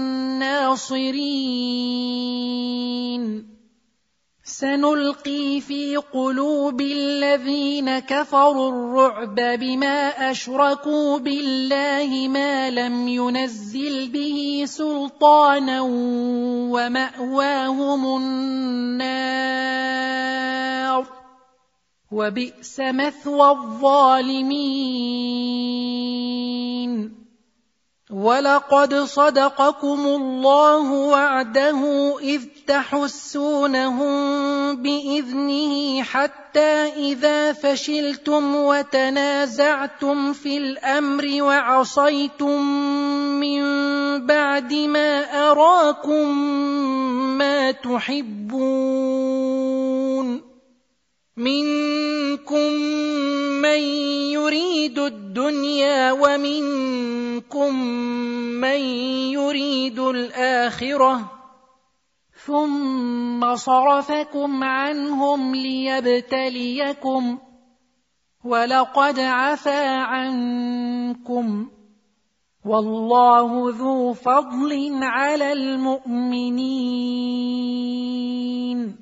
الناصرين سنلقي في قلوب الذين كفروا الرعب بما أشركوا بالله ما لم ينزل به سلطانا ومأواهم النار وبئس مثوى الظالمين ولقد صدقكم الله وعده إذ تحسونهم بإذنه حتى إذا فشلتم وتنازعتم في الأمر وعصيتم من بعد ما أراكم ما تحبون منكم من يريد الدنيا ومنكم من يريد الآخرة ثم ثم صرفكم عنهم ليبتليكم ولقد عفا عنكم والله ذو فضل على المؤمنين.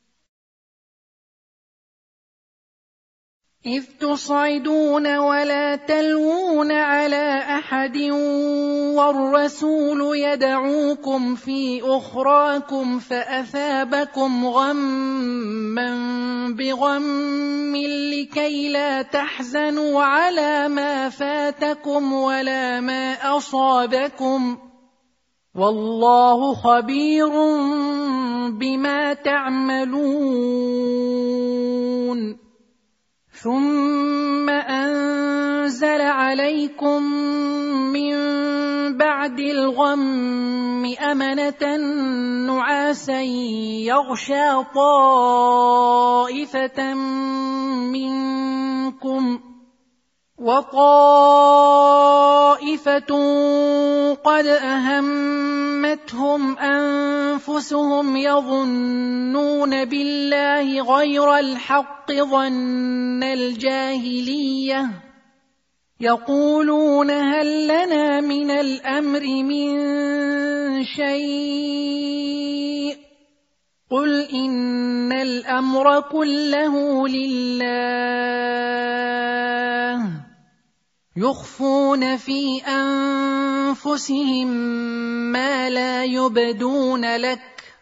إذ تصعدون ولا تلوون على أحد والرسول يدعوكم في أخراكم فأثابكم غما بغم لكي لا تحزنوا على ما فاتكم ولا ما أصابكم والله خبير بما تعملون. ثم أنزل عليكم من بعد الغم أمنة نعاسا يغشى طائفة منكم وطائفة قد أهمتهم أنفسهم يظنون بالله غير الحق ظن الجاهلية يقولون هل لنا من الأمر من شيء قل إن الأمر كله لله يخفون في أنفسهم ما لا يبدون لك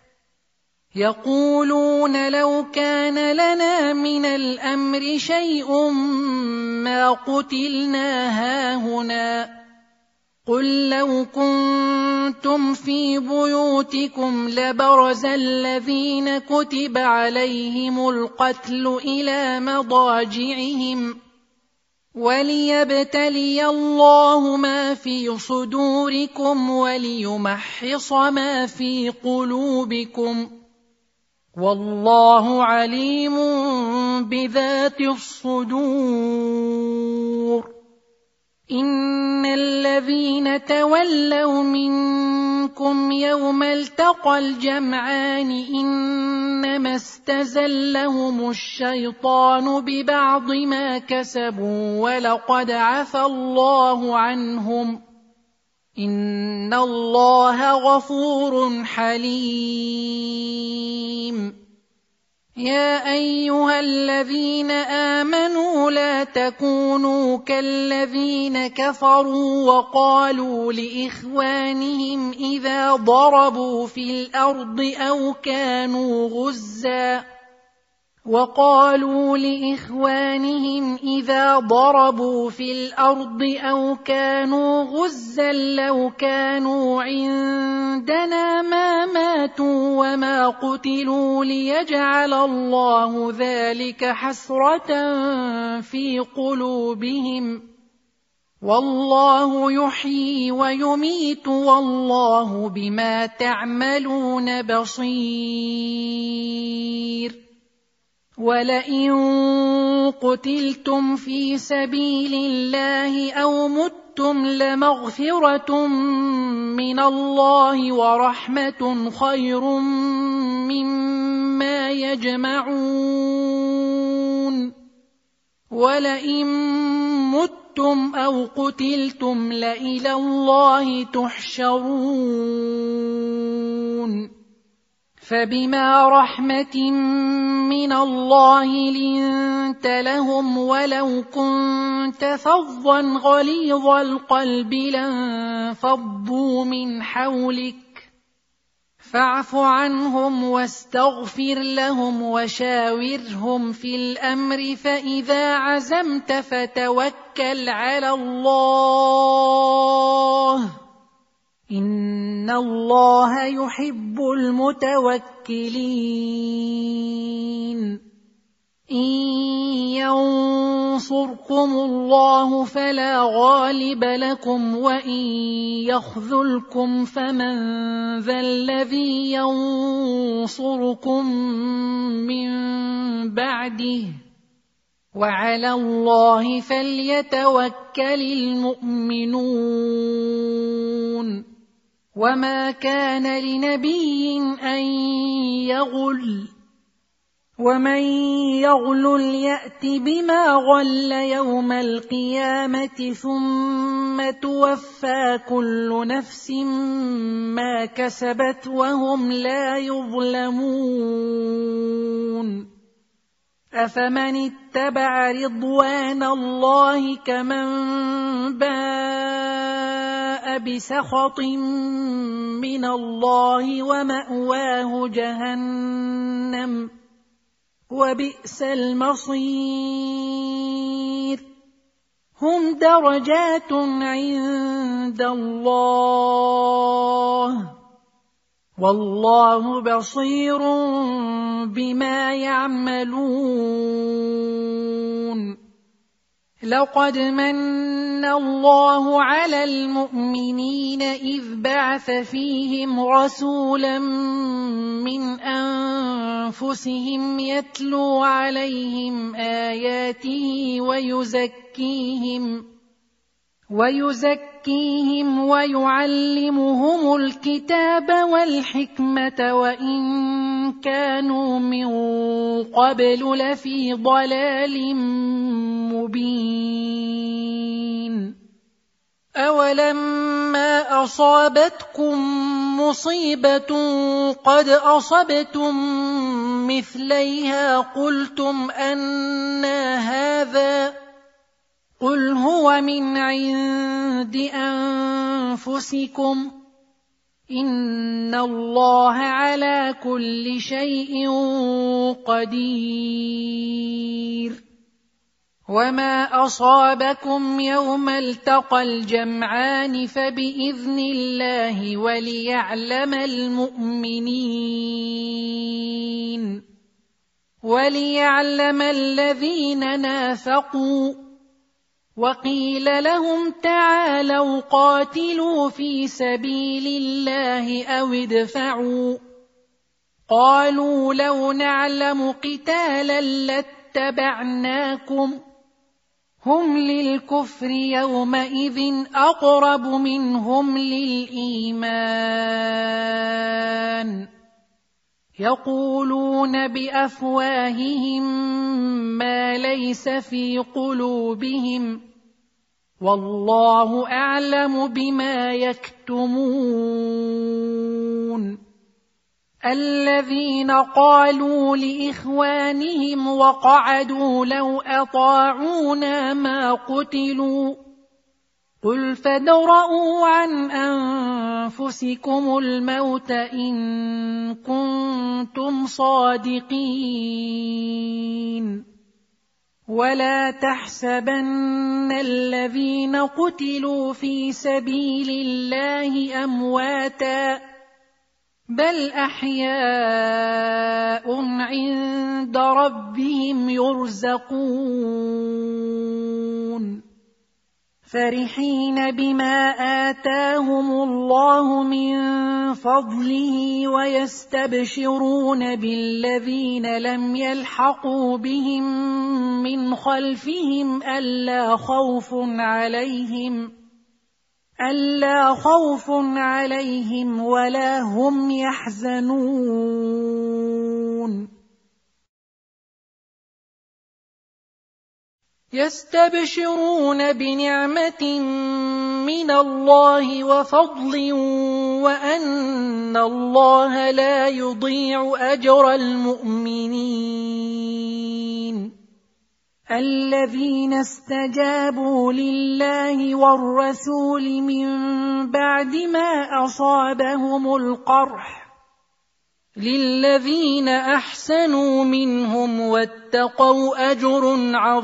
يقولون لو كان لنا من الأمر شيء ما قتلنا هاهنا قل لو كنتم في بيوتكم لبرز الذين كتب عليهم القتل إلى مضاجعهم وليبتلي الله ما في صدوركم وليمحص ما في قلوبكم والله عليم بذات الصدور. إن الذين تولوا منكم يوم التقى الجمعان إنما استزلهم الشيطان ببعض ما كسبوا ولقد عفى الله عنهم إن الله غفور حليم. يا أيها الذين آمنوا لا تكونوا كالذين كفروا وقالوا لإخوانهم إذا ضربوا في الأرض أو كانوا غزا لو كانوا عندنا ما ماتوا وما قتلوا ليجعل الله ذلك حسرة في قلوبهم والله يحيي ويميت والله بما تعملون بصير. ولئن قتلتم في سبيل الله أو متم لمغفرة من الله ورحمة خير مما يجمعون. ولئن متم أو قتلتم لإلى الله تحشرون. فبما رحمة من الله لنت لهم ولو كنت فظا غليظ القلب لانفضوا من حولك فاعف عنهم واستغفر لهم وشاورهم في الأمر فإذا عزمت فتوكل على الله إن الله يحب المتوكلين. إن ينصركم الله فلا غالب لكم وإن يخذلكم فمن ذا الذي ينصركم من بعده وعلى الله فليتوكل المؤمنون. وما كان لنبي أن يغل ومن يغل يأت بما غل يوم القيامة ثم توفى كل نفس ما كسبت وهم لا يظلمون أفمن اتبع رضوان الله كمن باء بسخط من الله ومأواه جهنم وبئس المصير هم درجات عند الله والله بصير بما يعملون لقد من الله على المؤمنين إذ بعث فيهم رسولا من أنفسهم يتلو عليهم آياته ويزكيهم ويعلمهم الكتاب والحكمة وإن كانوا من قبل لفي ضلال مبين أولما أصابتكم مصيبة قد أصبتم مثليها قلتم أنى هذا قل هو من عند أنفسكم إن الله على كل شيء قدير وما أصابكم يوم التقى الجمعان فبإذن الله وليعلم الذين نافقوا وقيل لهم تعالوا قاتلوا في سبيل الله أو ادفعوا قالوا لو نعلم قتالا لاتبعناكم هم للكفر يومئذ أقرب منهم للإيمان يقولون بأفواههم ما ليس في قلوبهم والله أعلم بما يكتمون الذين قالوا لإخوانهم وقعدوا لو أطاعونا ما قتلوا قل فادرءوا عن أنفسكم الموت إن كنتم صادقين ولا تحسبن الذين قتلوا في سبيل الله أمواتا بل أحياء عند ربهم يرزقون فرحين بما آتاهم الله من فضله ويستبشرون بالذين لم يلحقوا بهم من خلفهم ألا خوف عليهم ولا هم يحزنون يستبشرون بنعمة من الله وفضل وأن الله لا يضيع أجر المؤمنين الذين استجابوا لله والرسول من بعد ما أصابهم القرح للذين أحسنوا منهم واتقوا أجر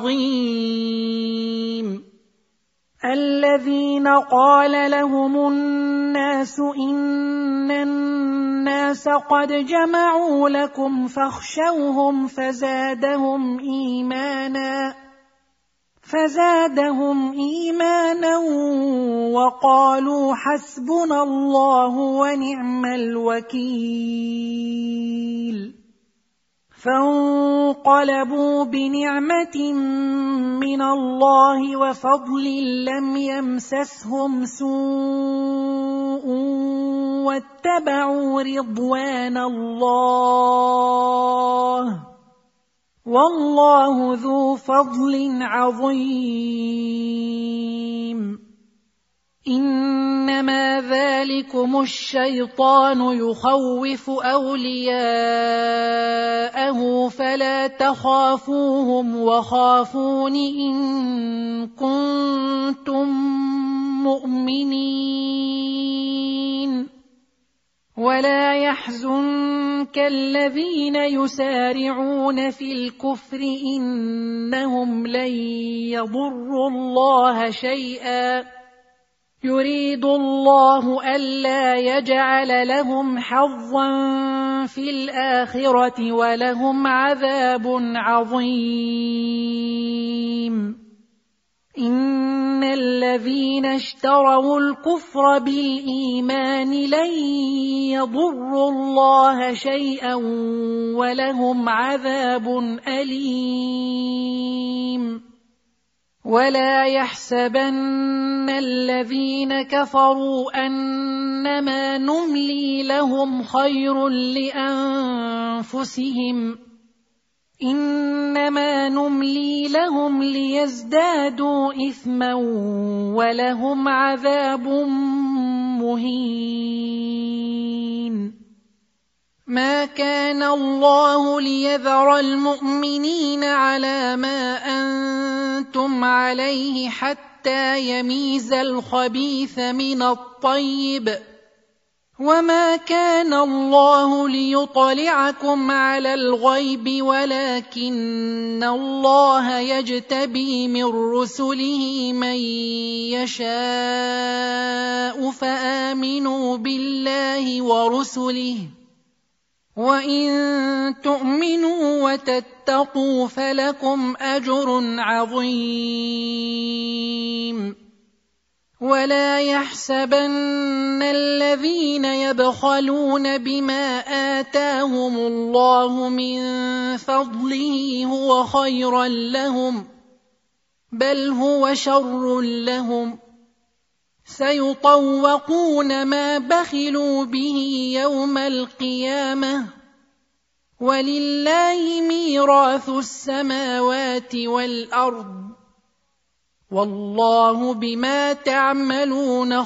عظيم الذين قال لهم الناس إن الناس قد جمعوا لكم فاخشوهم فزادهم إيمانا وقالوا حسبنا الله ونعم الوكيل فانقلبوا بنعمة من الله وفضل لم يمسسهم سوء واتبعوا رضوان الله والله ذو فضل عظيم. إنما ذلكم الشيطان يخوف أولياءه فلا تخافوهم وخافون إن كنتم مؤمنين. ولا يحزنك الذين يسارعون في الكفر إنهم لن يضروا الله شيئا يريد الله ألا يجعل لهم حظا في الآخرة ولهم عذاب عظيم. إن الذين اشتروا الكفر بالإيمان لن يضروا الله شيئا ولهم عذاب أليم. ولا يحسبن الذين كفروا أنما نملي لهم خير لأنفسهم إنما نملي لهم ليزدادوا إثما ولهم عذاب مهين. ما كان الله ليذر المؤمنين على ما أنتم عليه حتى يميز الخبيث من الطيب وما كان الله ليطلعكم على الغيب ولكن الله يجتبي من رسله من يشاء فآمنوا بالله ورسله وإن تؤمنوا وتتقوا فلكم أجر عظيم. ولا يحسبن الذين يبخلون بما آتاهم الله من فضله هو خيرا لهم بل هو شر لهم سيطوقون ما بخلوا به يوم القيامة ولله ميراث السماوات والأرض والله بما تعملون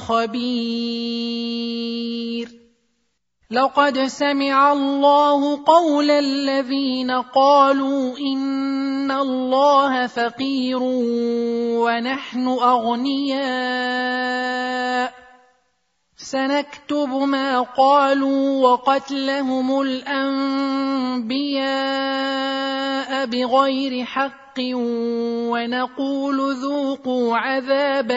خبير. لقد سمع الله قول الذين قالوا إن الله فقير ونحن أغنياء سنكتب ما قالوا وقتلهم الأنبياء بغير حق ونقول ذوقوا عذاب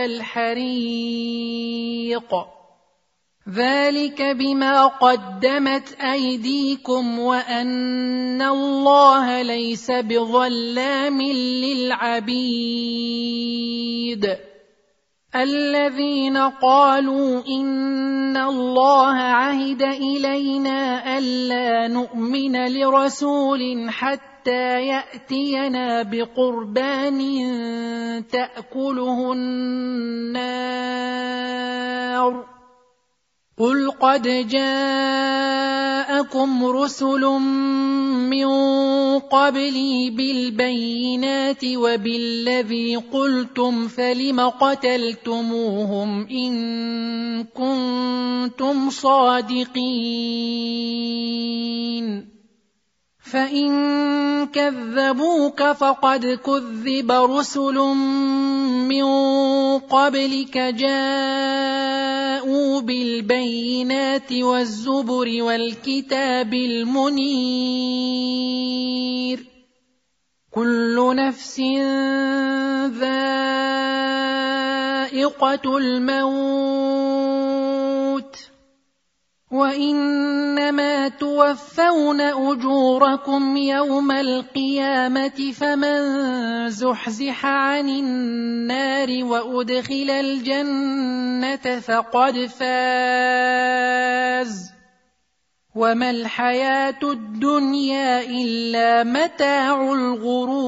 الحريق ذلك بما قدمت أيديكم وأن الله ليس بظلام للعبيد. الذين قالوا إن الله عهد إلينا ألا نؤمن لرسول حتى يأتينا بقربان تأكله النار قل قد جاءكم رسل من قبلي بالبينات وبالذي قلتم فلم قتلتموهم إن كنتم صادقين فإن كذبوك فقد كذب رسل من قبلك جاءوا بالبينات والزبر والكتاب المنير كل نفس ذائقة الموت وإنما توفون أجوركم يوم القيامة فمن زحزح عن النار وأدخل الجنة فقد فاز وما الحياة الدنيا إلا متاع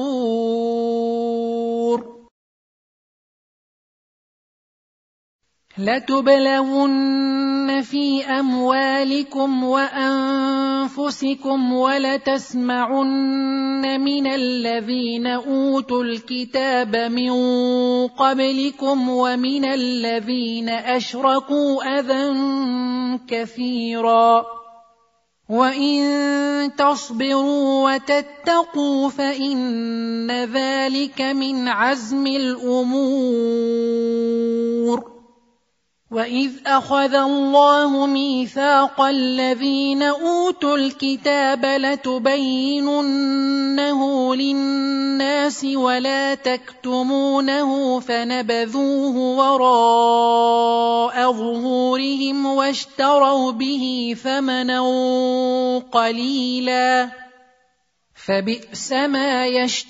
الغرور. لتبلغن في أموالكم وأنفسكم ولتسمعن من الذين أوتوا الكتاب من قبلكم ومن الذين أشركوا أذى كثيرا وإن تصبروا وتتقوا فإن ذلك من عزم الأمور. وإذ أخذ الله ميثاق الذين أوتوا الكتاب لتبيننه للناس ولا تكتمونه فنبذوه وراء ظهورهم واشتروا به ثمنا قليلا فبئس ما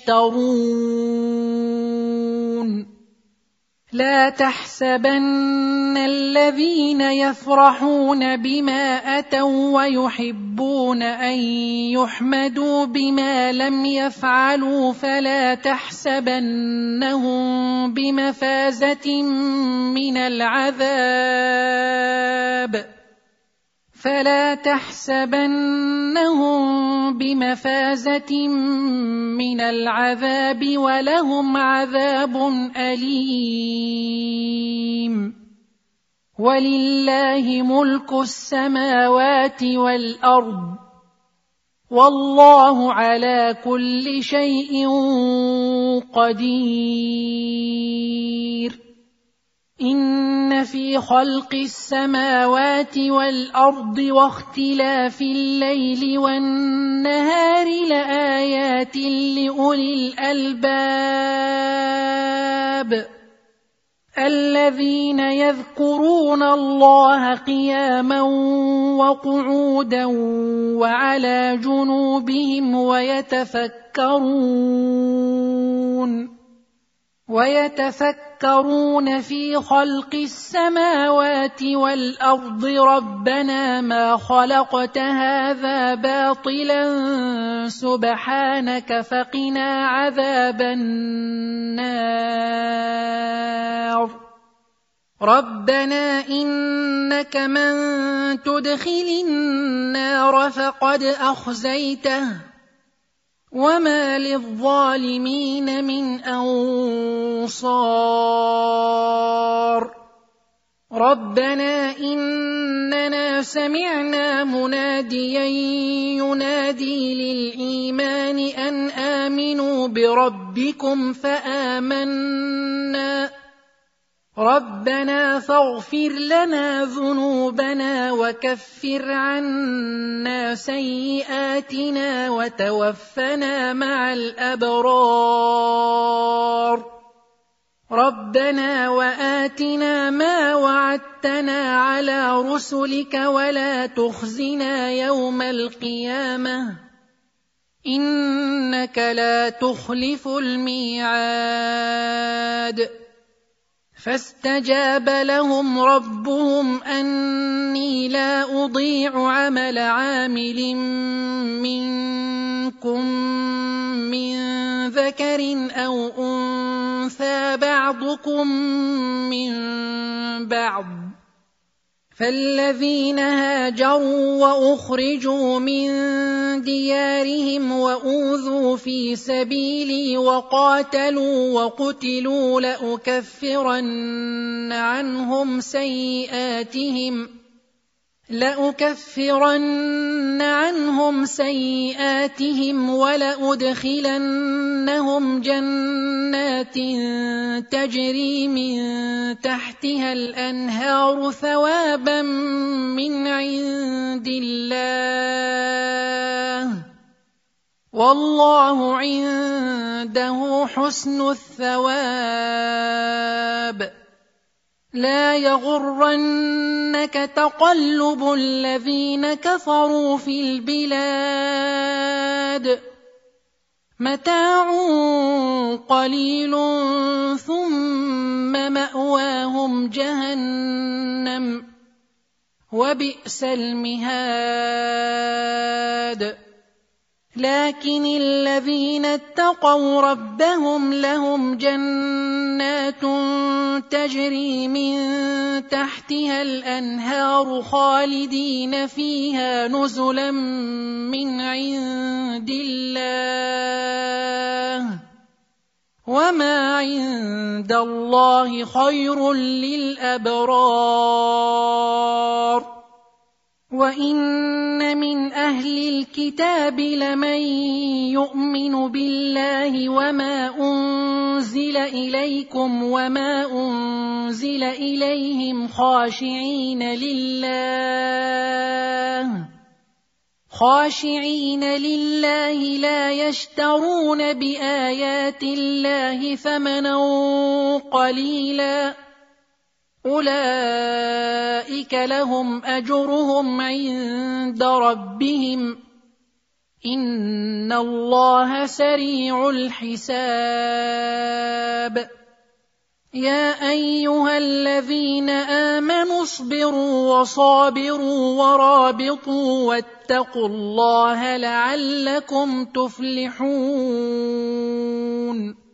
يشترون. لا تحسبن الذين يفرحون بما أتوا ويحبون أن يحمدوا بما لم يفعلوا فلا تحسبنهم بمفازة من العذاب ولهم عذاب أليم. ولله ملك السماوات والأرض والله على كل شيء قدير. إن في خلق السماوات والأرض واختلاف الليل والنهار لآيات لأولي الألباب الذين يذكرون الله قياما وقعودا وعلى جنوبهم ويتفكرون في خلق السماوات والأرض ربنا ما خلقت هذا باطلا سبحانك فقنا عذاب النار. ربنا إنك من تدخل النار فقد أخزيته وما للظالمين من أنصار. ربنا إننا سمعنا مناديا ينادي للإيمان أن آمنوا بربكم فآمنا ربنا فاغفر لنا ذنوبنا وكفر عنا سيئاتنا وتوفنا مع الأبرار. ربنا وآتنا ما وعدتنا على رسلك ولا تخزنا يوم القيامة إنك لا تخلف الميعاد. فاستجاب لهم ربهم أني لا أضيع عمل عامل منكم من ذكر أو أنثى بعضكم من بعض فالذين هاجروا وأخرجوا من ديارهم وأوذوا في سبيلي وقاتلوا وقتلوا لأكفرن عنهم سيئاتهم ولأدخلنهم جنات تجري من تحتها الأنهار ثوابا من عند الله والله عنده حسن الثواب. لا يغرنك تقلب الذين كفروا في البلاد متاع قليل ثم مأواهم جهنم وبئس المهاد. لكن الذين اتقوا ربهم لهم جنات تجري من تحتها الأنهار خالدين فيها نزلا من عند الله وما عند الله خير للأبرار وإن من أهل الكتاب لمن يؤمن بالله وما أنزل إليكم وما أنزل إليهم خاشعين لله لا يشترون بآيات الله ثمنا قليلا أولئك لهم أجرهم عند ربهم إن الله سريع الحساب يا أيها الذين آمنوا اصبروا وصابروا ورابطوا واتقوا الله لعلكم تفلحون